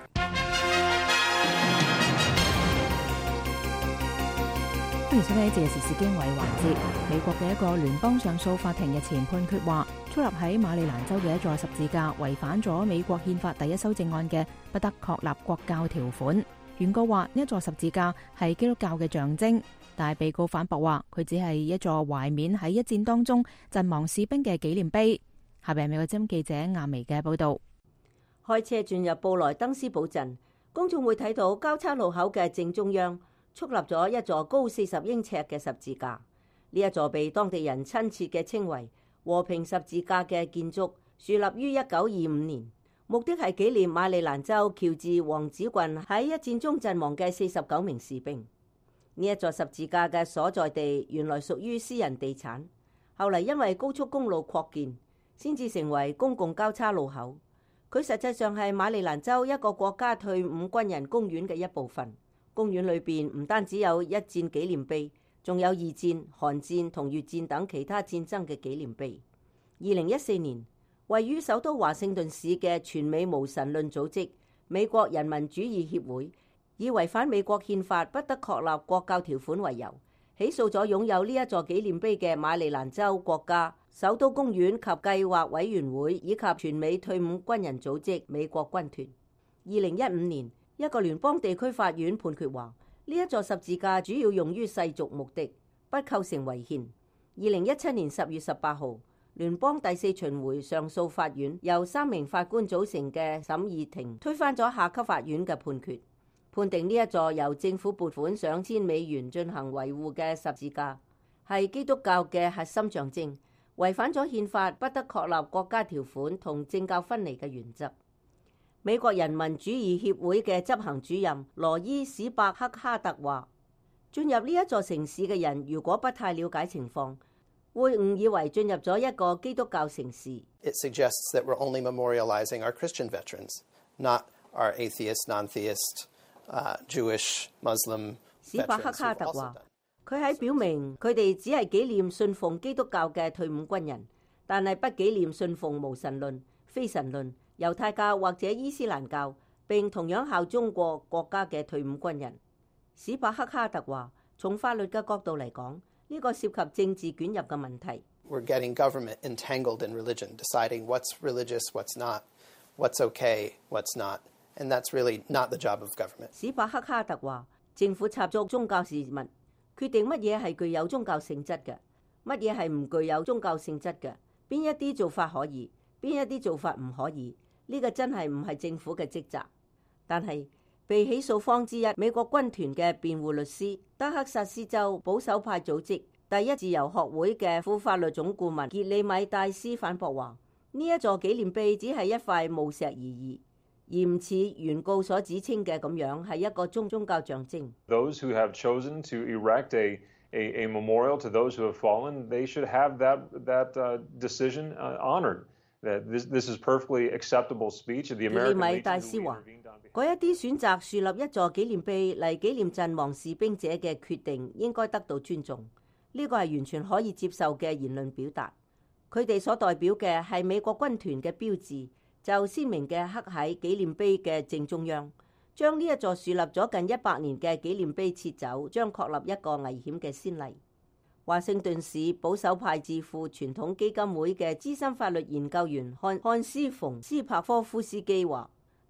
歡迎收睇呢一節嘅時事經緯環節。美國嘅一個聯邦上訴法庭日前判決話，矗立喺馬里蘭州嘅一座十字架違反咗美國憲法第一修正案嘅不得確立國教條款。原告話呢一座十字架係基督教嘅象徵，但係被告反駁話佢只係一座懷緬喺一戰當中陣亡士兵嘅紀念碑。下邊係美國之音記者亞薇嘅報道。 開車進入布萊登斯堡鎮，公眾會睇到交叉路口嘅正中央矗立咗一座高40英尺嘅十字架。呢一座被當地人親切嘅稱為和平十字架嘅建築，樹立於1925年，目的係紀念馬里蘭州喬治王子郡喺一戰中陣亡嘅49名士兵。呢一座十字架嘅所在地原來屬於私人地產，後嚟因為高速公路擴建，先至成為公共交叉路口。佢實際上係馬里蘭州一個國家退伍軍人公園嘅一部分。公園裏邊唔單止有一戰紀念碑，仲有二戰、韓戰同越戰等其他戰爭嘅紀念碑。2014年，位於首都華盛頓市嘅全美無神論組織美國人民主義協會，以違反美國憲法不得確立國教條款為由，起訴咗擁有呢一座紀念碑嘅馬里蘭州國家首都公園及計劃委員會以及全美退伍軍人組織美國軍團。2015年，一個聯邦地區法院判決話，呢一座十字架主要用於世俗目的，不構成違憲。2017年10月18號，聯邦第4巡迴上訴法院由3名法官組成嘅審議庭推翻咗下級法院嘅判決，判定呢一座由政府撥款上千美元進行維護嘅十字架係基督教嘅核心象徵，違反咗憲法不得確立國家條款同政教分離嘅原則。美國人民主義協會嘅執行主任羅伊史伯克哈特話，進入呢一座城市嘅人如果不太了解情況，會誤以為進入咗一個基督教城市。 It suggests that we're only memorializing our Christian veterans, not our atheist, non-theist, Jewish, Muslim veterans. 史伯克哈特話，佢喺表明佢哋只係紀念信奉基督教嘅退伍軍人，但係不紀念信奉無神論、非神論、猶太教或者伊斯蘭教，並同樣效忠過國家嘅退伍軍人。史伯克哈特話，從法律嘅角度嚟講，呢個涉及政治捲入嘅問題。 We're getting government entangled in religion, deciding what's religious, what's not, what's okay, what's not, and that's really not the job of government. 史伯克哈特話，政府插足宗教事務，決定乜嘢係具有宗教性質嘅，乜嘢係唔具有宗教性質嘅，邊一啲做法可以，邊一啲做法唔可以，呢個真係唔係政府嘅職責。但係被起訴方之一，美國軍團嘅辯護律師、德克薩斯州保守派組織第一自由學會嘅副法律總顧問傑里米戴斯反駁話：呢一座紀念碑只係一塊墓石而已，而唔似原告所指稱嘅咁樣係一個宗教象徵。 Those who have chosen to erect a memorial to those who have fallen, they should have that decision honored. That this is perfectly acceptable speech. The American Legion who intervened on behalf. 嗰一啲選擇樹立一座紀念碑嚟紀念陣亡士兵者嘅決定應該得到尊重，呢個係完全可以接受嘅言論表達。佢哋所代表嘅係美國軍團嘅標誌，就鮮明嘅刻喺紀念碑嘅正中央。將呢一座樹立咗近100年嘅紀念碑撤走，將確立一個危險嘅先例。華盛頓市保守派智庫傳統基金會嘅資深法律研究員漢斯馮斯帕科夫斯基話：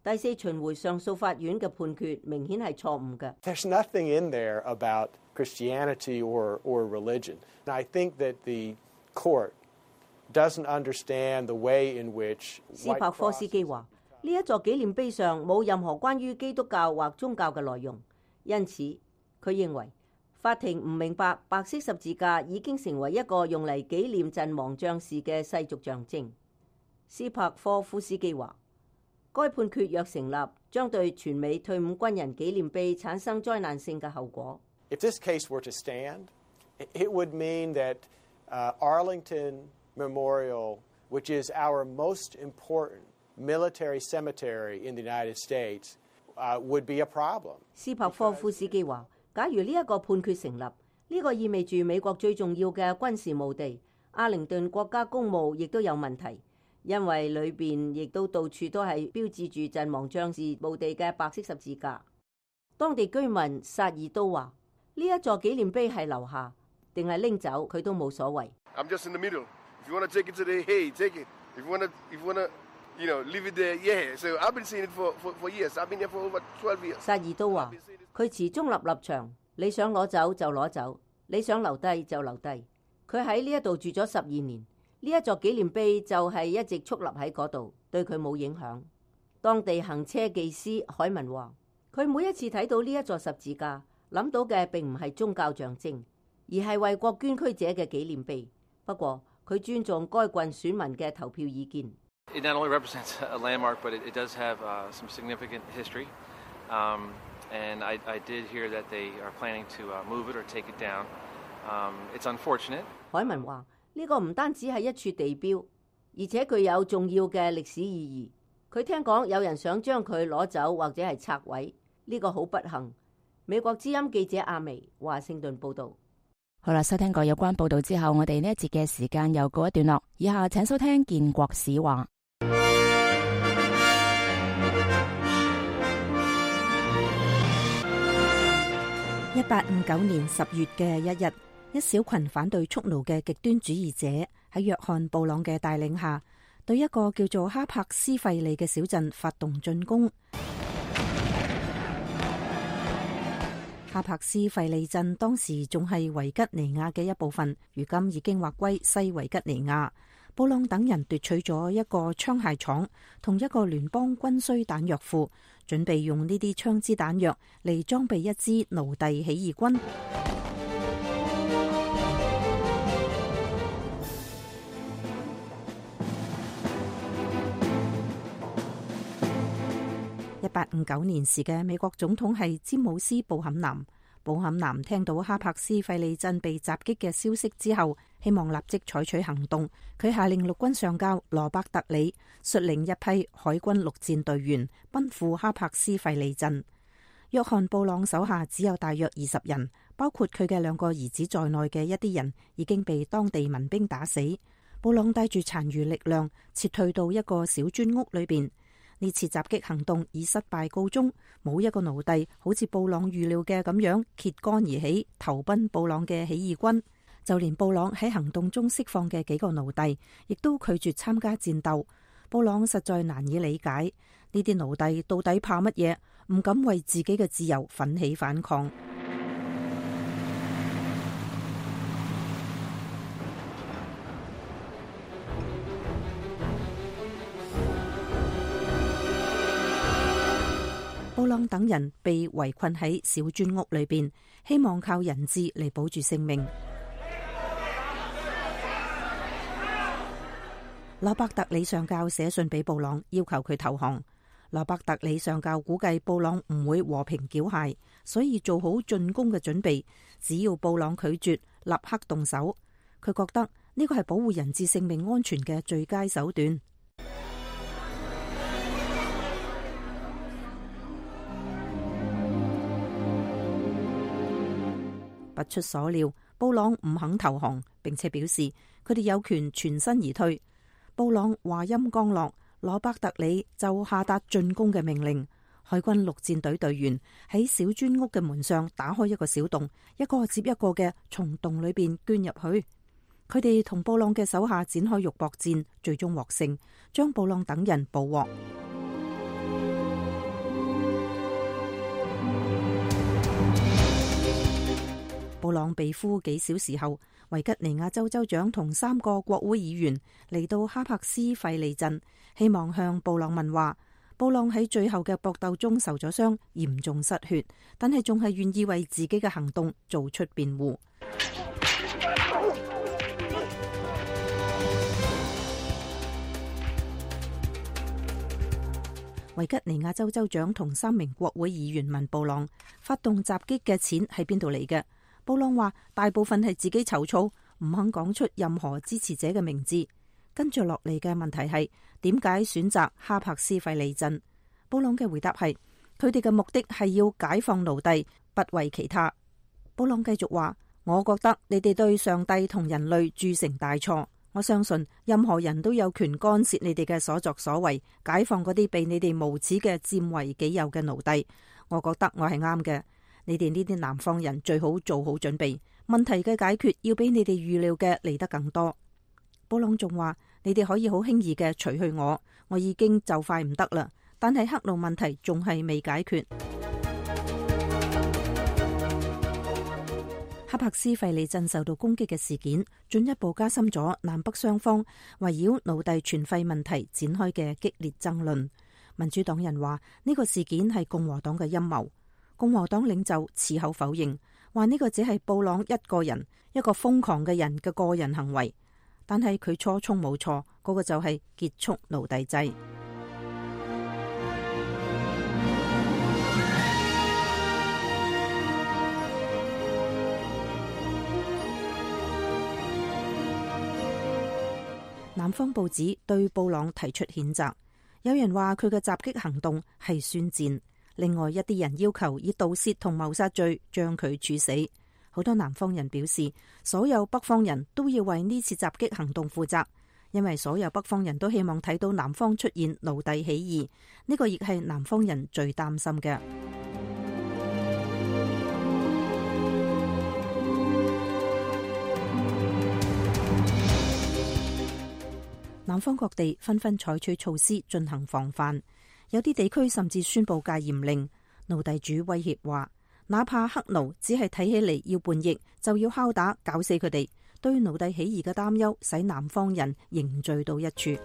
第四巡迴上訴法院嘅判決明顯係錯誤嘅。 There's nothing in there about Christianity or religion. And I think that the court doesn't understand the way in which 斯帕科斯基話：呢一座紀念碑上冇任何關於基督教或宗教嘅內容，因此佢認為法庭唔明白白色十字架已經成為一個用嚟紀念陣亡將士嘅世俗象徵。斯帕科夫斯基話：該判決若成立，將對全美退伍軍人紀念碑產生災難性嘅後果。 If this case were to stand, it would mean that Arlington Memorial, which is our most important military cemetery in the United States, would be a problem. 斯帕科夫斯基話：假如呢一個判決成立，呢個意味住美國最重要嘅軍事墓地阿靈頓國家公墓亦都有問題。因為裏邊亦都到處都係標誌住陣亡將士墓地嘅白色十字架。當地居民薩爾都話：呢一座紀念碑係留下定係拎走，佢都冇所謂。 I'm just in the middle. If you want to take it today, hey, take it. If you wanna, leave it there, yeah. So I've been seeing it for years. I've been there for over 12 years. 薩爾都話：佢持中立立場，你想攞走就攞走，你想留低就留低。佢喺呢一度住咗12年。呢一座紀念碑就係一直矗立喺嗰度，對佢冇影響。當地行車技師海文話：佢每一次睇到呢一座十字架，諗到嘅並唔係宗教象徵，而係為國捐軀者嘅紀念碑。不過佢尊重該郡選民嘅投票意見。 It not only represents a landmark, but it does have some significant history. And I did hear that they are planning to move it or take it down. It's unfortunate. 海文話：呢個唔單止係一處地標，而且具有重要嘅歷史意義。佢聽講有人想將佢攞走或者係拆毀，呢個好不幸。美國之音記者阿薇華盛頓報導。 好啦，收聽過有關報導之後，我哋呢一節嘅時間又告一段落。以下請收聽建國史話。1859年10月嘅一日，一小群反對蓄奴嘅極端主義者喺約翰布朗嘅帶領下，對一個叫做哈柏斯費利嘅小鎮發動進攻。哈柏斯費利鎮當時仲係維吉尼亞嘅一部分，如今已經劃歸西維吉尼亞。布朗等人奪取咗一個槍械廠同一個聯邦軍需彈藥庫，準備用呢啲槍支彈藥嚟裝備一支奴隸起義軍。1859年時嘅美國總統係詹姆斯布坎南。布坎南聽到哈柏斯費利鎮被襲擊嘅消息之後，希望立即採取行動。佢下令陸軍上校羅伯特里率領一批海軍陸戰隊員奔赴哈柏斯費利鎮。約翰布朗手下只有大約20人，包括佢嘅2個兒子在內嘅一啲人已經被當地民兵打死。布朗帶住殘餘力量撤退到一個小磚屋裏邊。呢次襲擊行動以失敗告終，冇一個奴隸好似布朗預料嘅咁樣揭竿而起，投奔布朗嘅起義軍。就連布朗喺行動中釋放嘅幾個奴隸，亦都拒絕參加戰鬥。布朗實在難以理解呢啲奴隸到底怕乜嘢，唔敢為自己嘅自由奮起反抗。布朗等人被圍困喺小磚屋裏邊，希望靠人質嚟保住性命。羅伯特里上校寫信俾布朗，要求佢投降。羅伯特里上校估計布朗唔會和平繳械，所以做好進攻嘅準備。只要布朗拒絕，立刻動手。佢覺得呢個係保護人質性命安全嘅最佳手段。不出所料，布朗唔肯投降，並且表示佢哋有權全身而退。布朗話音剛落，羅伯特里就下達進攻嘅命令。海軍陸戰隊隊員喺小磚屋嘅門上打開一個小洞，一個接一個嘅從洞裏邊捐入去。佢哋同布朗嘅手下展開肉搏戰，最終獲勝，將布朗等人捕獲。 朗被俘幾小時後，維吉尼亞州州長同3個國會議員嚟到哈柏斯費利鎮，希望向布朗問話。布朗喺最後嘅搏鬥中受咗傷，嚴重失血，但係仲係願意為自己嘅行動做出辯護。維吉尼亞州州長同3名國會議員問布朗，發動襲擊嘅錢喺邊度嚟嘅？布朗話大部分係自己籌措，唔肯講出任何支持者嘅名字。跟住落嚟嘅問題係點解選擇哈柏斯費利鎮？布朗嘅回答係佢哋嘅目的係要解放奴隸，不為其他。布朗繼續話，我覺得你哋對上帝同人類鑄成大錯。我相信任何人都有權干涉你哋嘅所作所為，解放嗰啲被你哋無恥嘅佔為己有嘅奴隸。我覺得我係啱嘅。你哋呢啲南方人最好做好準備，問題嘅解決要比你哋預料嘅嚟得更多。布朗仲話，你哋可以好輕易嘅除去我已經就快唔得啦，但係黑奴問題仲係未解決。哈柏斯費利鎮受到攻擊嘅事件，進一步加深咗南北雙方圍繞奴隸存廢問題展開嘅激烈爭論。民主黨人話呢個事件係共和黨嘅陰謀，共和黨領袖矢口否認，話呢個只係布朗一個人，一個瘋狂嘅人嘅個人行為。但係佢初衷冇錯，嗰個就係結束奴隸制。南方報紙對布朗提出譴責，有人話佢嘅襲擊行動係宣戰，另外一啲人要求以盜竊同謀殺罪將佢處死。好多南方人表示，所有北方人都要為呢次襲擊行動負責，因為所有北方人都希望睇到南方出現奴隸起義，呢個亦係南方人最擔心嘅。南方各地紛紛採取措施進行防範，有啲地區甚至宣布戒嚴令。奴隸主威脅話，哪怕黑奴只係睇起嚟要叛逆，就要敲打搞死佢哋。對奴隸起義嘅擔憂使南方人凝聚到一處。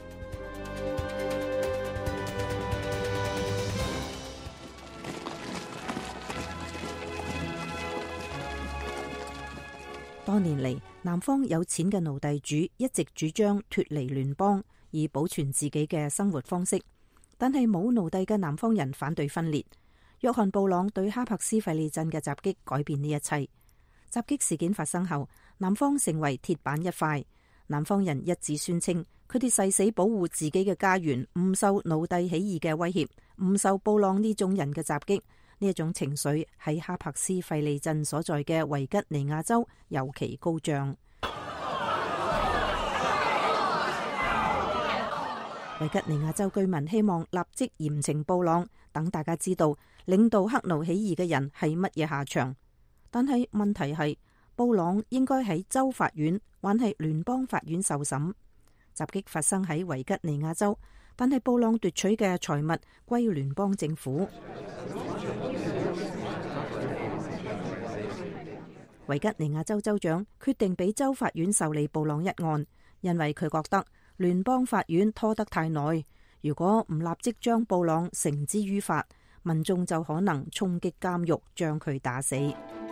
多年嚟，南方有錢嘅奴隸主一直主張脫離聯邦，以保存自己嘅生活方式。但係冇奴隸嘅南方人反對分裂。約翰布朗對哈柏斯費利鎮嘅襲擊改變呢一切。襲擊事件發生後，南方成為鐵板一塊。南方人一致宣稱，佢哋誓死保護自己嘅家園，唔受奴隸起義嘅威脅，唔受布朗呢種人嘅襲擊。呢一種情緒喺哈柏斯費利鎮所在嘅維吉尼亞州尤其高漲。維吉尼亞州居民希望立即嚴懲布朗，等大家知道領導黑奴起義嘅人係乜嘢下場。但係問題係，布朗應該喺州法院還係聯邦法院受審。襲擊發生喺維吉尼亞州，但係布朗奪取嘅財物歸聯邦政府。維吉尼亞州州長決定俾州法院受理布朗一案，因為佢覺得聯邦法院拖得太耐，如果唔立即將布朗繩之於法，民眾就可能衝擊監獄，將佢打死。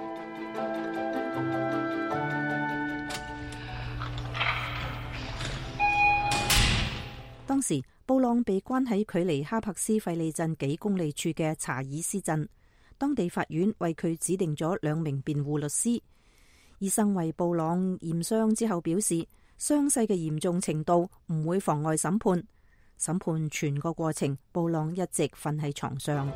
當時布朗被關喺距離哈柏斯費利鎮幾公里處嘅查爾斯鎮，當地法院為佢指定咗2名辯護律師。醫生為布朗驗傷之後表示，傷勢嘅嚴重程度唔會妨礙審判。審判全個過程，布朗一直瞓喺床上。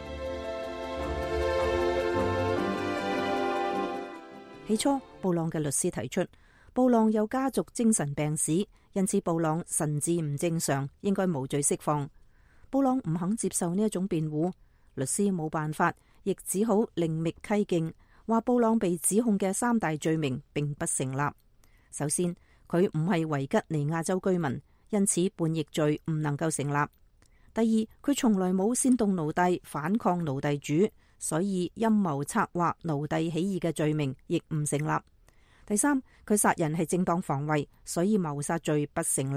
起初，布朗嘅律師提出，布朗有家族精神病史，因此布朗神志唔正常，應該無罪釋放。布朗唔肯接受呢一種辯護，律師冇辦法，亦只好另覓蹊徑，話布朗被指控嘅3大罪名並不成立。首先，佢唔係維吉尼亞州居民，因此叛逆罪唔能夠成立。第二，佢從來冇煽動奴隸反抗奴隸主， 所以陰謀策劃奴隸起義嘅罪名亦唔成立。第三，佢殺人係正當防衛，所以謀殺罪不成立。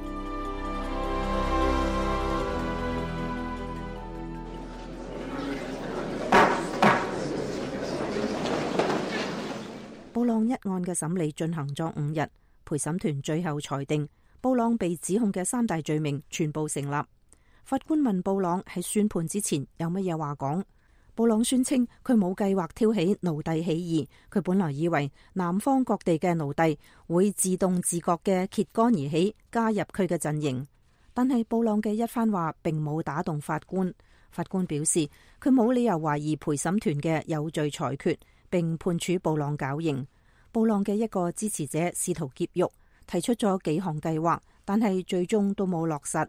布朗一案嘅審理進行咗5日，陪審團最後裁定布朗被指控嘅3大罪名全部成立。法官問布朗喺宣判之前有乜嘢話講，布朗宣稱佢冇計劃挑起奴隸起義，佢本來以為南方各地嘅奴隸會自動自覺嘅揭竿而起，加入佢嘅陣營。但係布朗嘅一番話並冇打動法官，法官表示佢冇理由懷疑陪審團嘅有罪裁決，並判處布朗絞刑。布朗嘅一個支持者試圖劫獄，提出咗幾項計劃，但係最終都冇落實。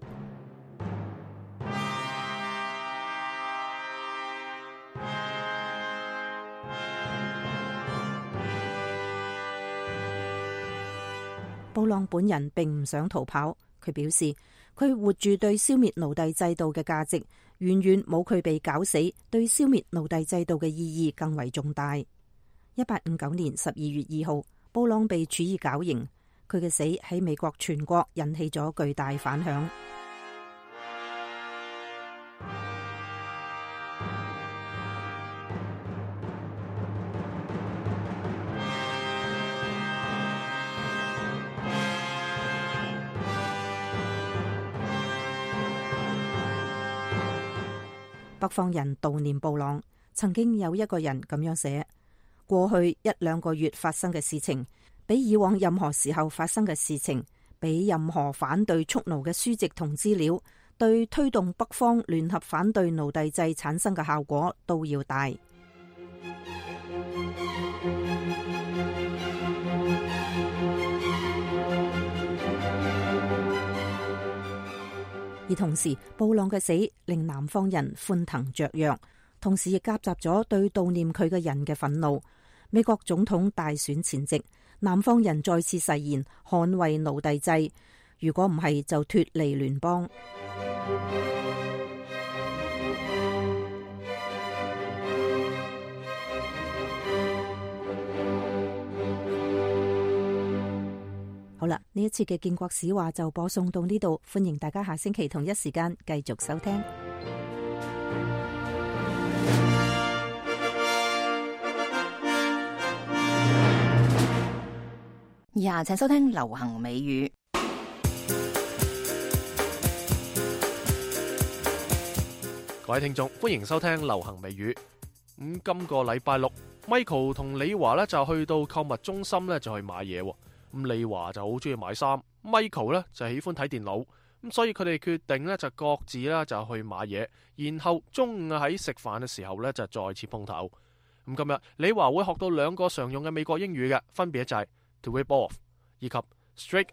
布朗本人並唔想逃跑，佢表示佢活住對消滅奴隸制度嘅價值，遠遠冇佢被絞死對消滅奴隸制度嘅意義更為重大。1859年12月2號，布朗被處以絞刑，佢嘅死喺美國全國引起咗巨大反響。北方人悼念布朗，曾經有一個人咁樣寫：過去1-2個月發生嘅事情，比以往任何時候發生嘅事情，比任何反對蓄奴嘅書籍同資料，對推動北方聯合反對奴隸制產生嘅效果都要大。而同時，布朗嘅死令南方人歡騰雀躍，同時亦夾雜咗對悼念佢嘅人嘅憤怒。美國總統大選前夕，南方人再次誓言捍衛奴隸制，如果唔係就脫離聯邦。好啦，呢一次嘅建國史話就播送到呢度，歡迎大家下星期同一時間繼續收聽。 以下請收聽流行美語。 各位聽眾，歡迎收聽流行美語。今個禮拜六，Michael 同李華咧就去到購物中心咧就去買嘢。咁李華就好中意買衫，Michael 咧就喜歡睇電腦，咁所以佢哋決定咧就各自咧就去買嘢，然後中午喺食飯嘅時候咧就再次碰頭。咁今日李華會學到2個常用嘅美國英語嘅，分別就係 to rip off 以及 straight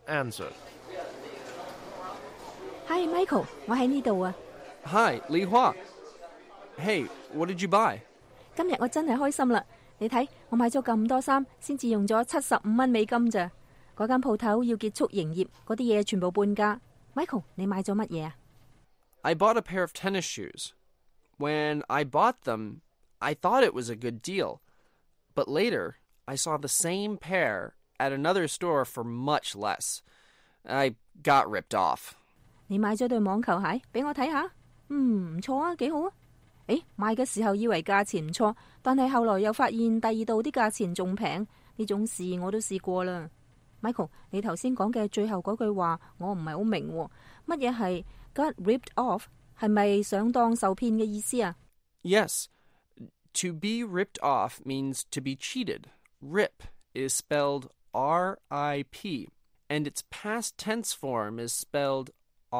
answer。Hi Michael， 我喺呢度啊。 Hi 李華。Hey， what did you buy？ 今日我真係開心啦！你睇，我買咗咁多衫，先至用咗75蚊美金咋。嗰間鋪頭要結束營業，嗰啲嘢全部半價。Michael， 你買咗乜嘢啊？ I bought a pair of tennis shoes. When I bought them, I thought it was a good deal. But later, I saw the same pair at another store for much less. I got ripped off. 你買咗對網球鞋俾我睇下？唔錯啊，幾好啊！買嘅時候以為價錢唔錯，但係後來又發現第二度啲價錢仲平。呢種事我都試過啦。Michael， 你頭先講嘅最後嗰句話我唔係好明，乜嘢係 got ripped off？ 係咪上當受騙嘅意思啊？ Yes. To be ripped off means to be cheated. Rip is spelled R-I-P, and its past tense form is spelled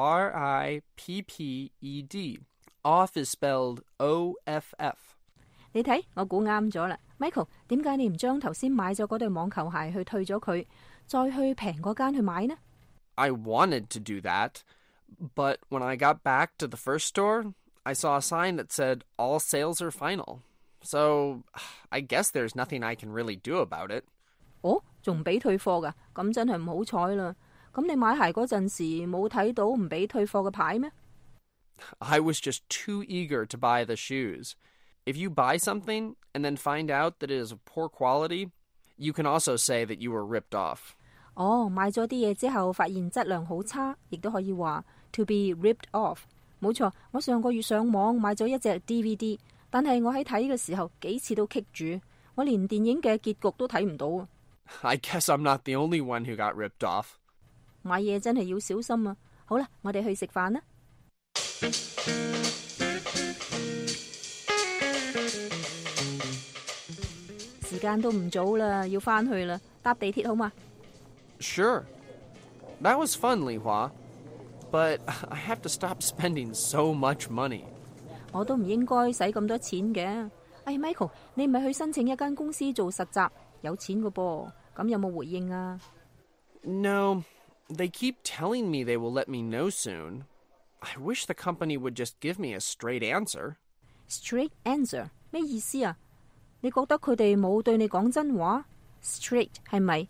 R-I-P-P-E-D.Off is spelled O-F-F. 你睇，我估啱咗啦。Michael， 點解你唔將頭先買咗嗰對網球鞋去退咗佢，再去平嗰間去買呢？ I wanted to do that, but when I got back to the first store, I saw a sign that said all sales are final. So, I guess there's nothing I can really do about it. 哦，仲唔俾退貨㗎？咁真係唔好彩啦。咁你買鞋嗰陣時冇睇到唔俾退貨嘅牌咩？ I was just too eager to buy the shoes. If you buy something and then find out that it is of poor quality, you can also say that you were ripped off. 買咗啲嘢之後發現質量好差，亦都可以話 to be ripped off。冇錯，我上個月上網買咗一隻 DVD， 但係我喺睇嘅時候幾次都棘住，我連電影嘅結局都睇唔到。 I guess I'm not the only one who got ripped off. 買嘢真係要小心啊！好啦，我哋去食飯啦。時間都唔早啦，要返去啦，搭地鐵好嘛？ Sure. That was fun, Li Hua. But I have to stop spending so much money. 我都唔應該使咁多錢嘅。Michael， 你唔係去申請一間公司做實習，有錢㗎噃，咁有冇回應啊？ No, they keep telling me they will let me know soon. I wish the company would just give me a straight answer. Straight answer 咩意思啊？你覺得佢哋冇對你講真話 ？Straight 係咪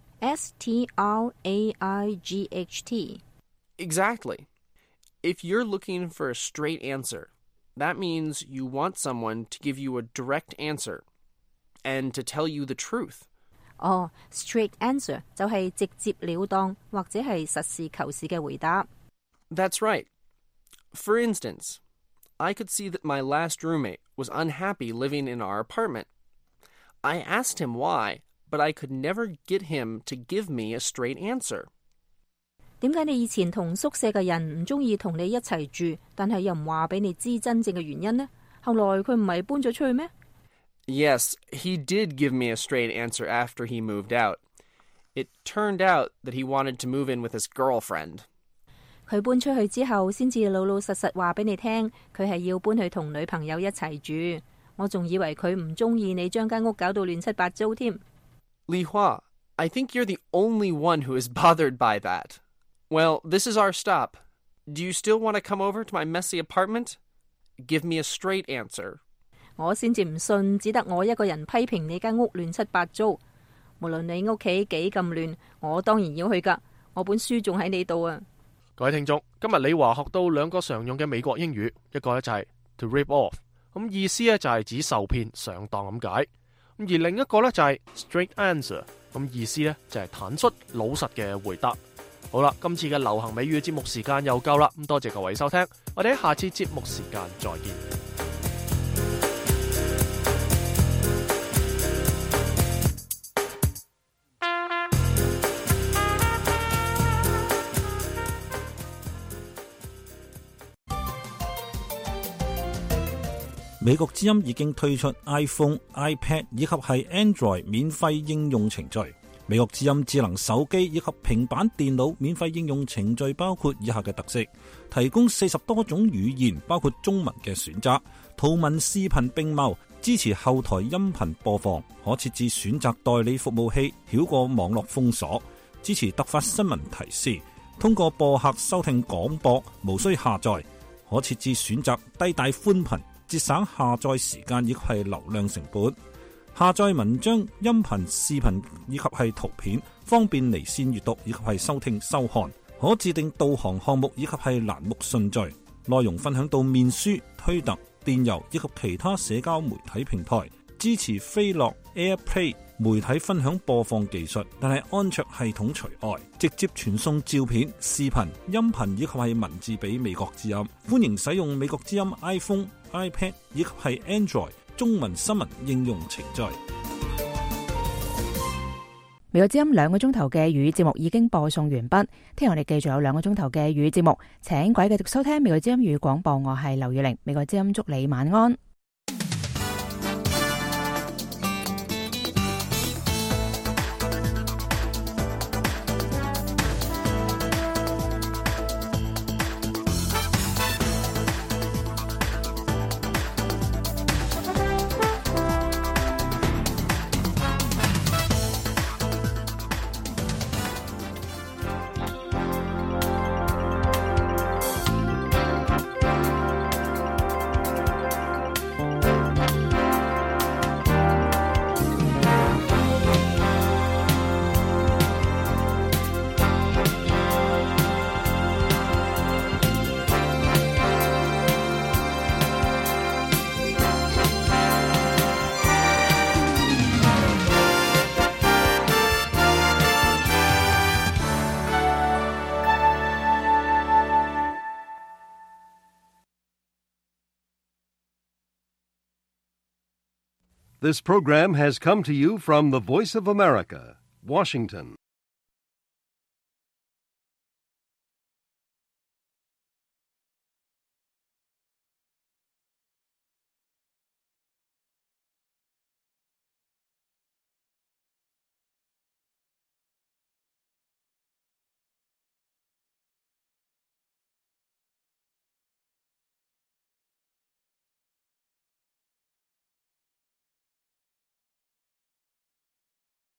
STRAIGHT？ Exactly. If you're looking for a straight answer, that means you want someone to give you a direct answer and to tell you the truth. Straight answer 就係直接了當或者係實事求是嘅回答。 That's right. For instance, I could see that my last roommate was unhappy living in our apartment. I asked him why, but I could never get him to give me a straight answer. 點解你以前同宿舍嘅人唔中意同你一齊住，但係又唔話俾你知真正嘅原因呢？後來佢唔係搬咗出去咩？ Yes, he did give me a straight answer after he moved out. It turned out that he wanted to move in with his girlfriend. 佢搬出去之後，先至老老實實話俾你聽，佢係要搬去同女朋友一齊住。我仲以為佢唔中意你將間屋搞到亂七八糟添。 Li Hua, I think you're the only one who is bothered by that. Well, this is our stop. Do you still want to come over to my messy apartment? Give me a straight answer. 我先至唔信，只得我一個人批評你間屋亂七八糟。無論你屋企幾咁亂，我當然要去㗎。我本書仲喺你度啊！ 各位聽眾，今日李華學到兩個常用嘅美國英語，一個咧就係 to rip off， 咁意思咧就係指受騙上當咁解。而另一個咧就係 straight answer， 咁意思咧就係坦率老實嘅回答。好啦，今次嘅流行美語節目時間又夠啦，咁多謝各位收聽，我哋喺下次節目時間再見。 美國之音已經推出 iPhone、iPad 以及係 Android 免費應用程序。美國之音智能手機以及平板電腦免費應用程序包括以下嘅特色：提供40多種語言，包括中文嘅選擇，圖文視頻並茂，支持後台音頻播放，可設置選擇代理服務器，繞過網絡封鎖，支持突發新聞提示，通過播客收聽廣播，無需下載，可設置選擇低帶寬頻，節省下載時間以及係流量成本。下載文章、音頻、視頻以及係圖片，方便離線閱讀以及係收聽收看。可自定導航項目以及係欄目順序。內容分享到面書、推特、電郵以及其他社交媒體平台。支持飛樂 AirPlay 媒體分享播放技術，但係安卓系統除外。直接傳送照片、視頻、音頻以及係文字俾美國之音。歡迎使用美國之音 iPhone、iPad 以及係 Android中文新聞應用程序。 美國之音2個鐘頭嘅粵語節目已經播送完畢，聽日我哋繼續有2個鐘頭嘅粵語節目，請各位繼續收聽美國之音粵語廣播，我係劉宇玲，美國之音祝你晚安。 This program has come to you from the Voice of America, Washington.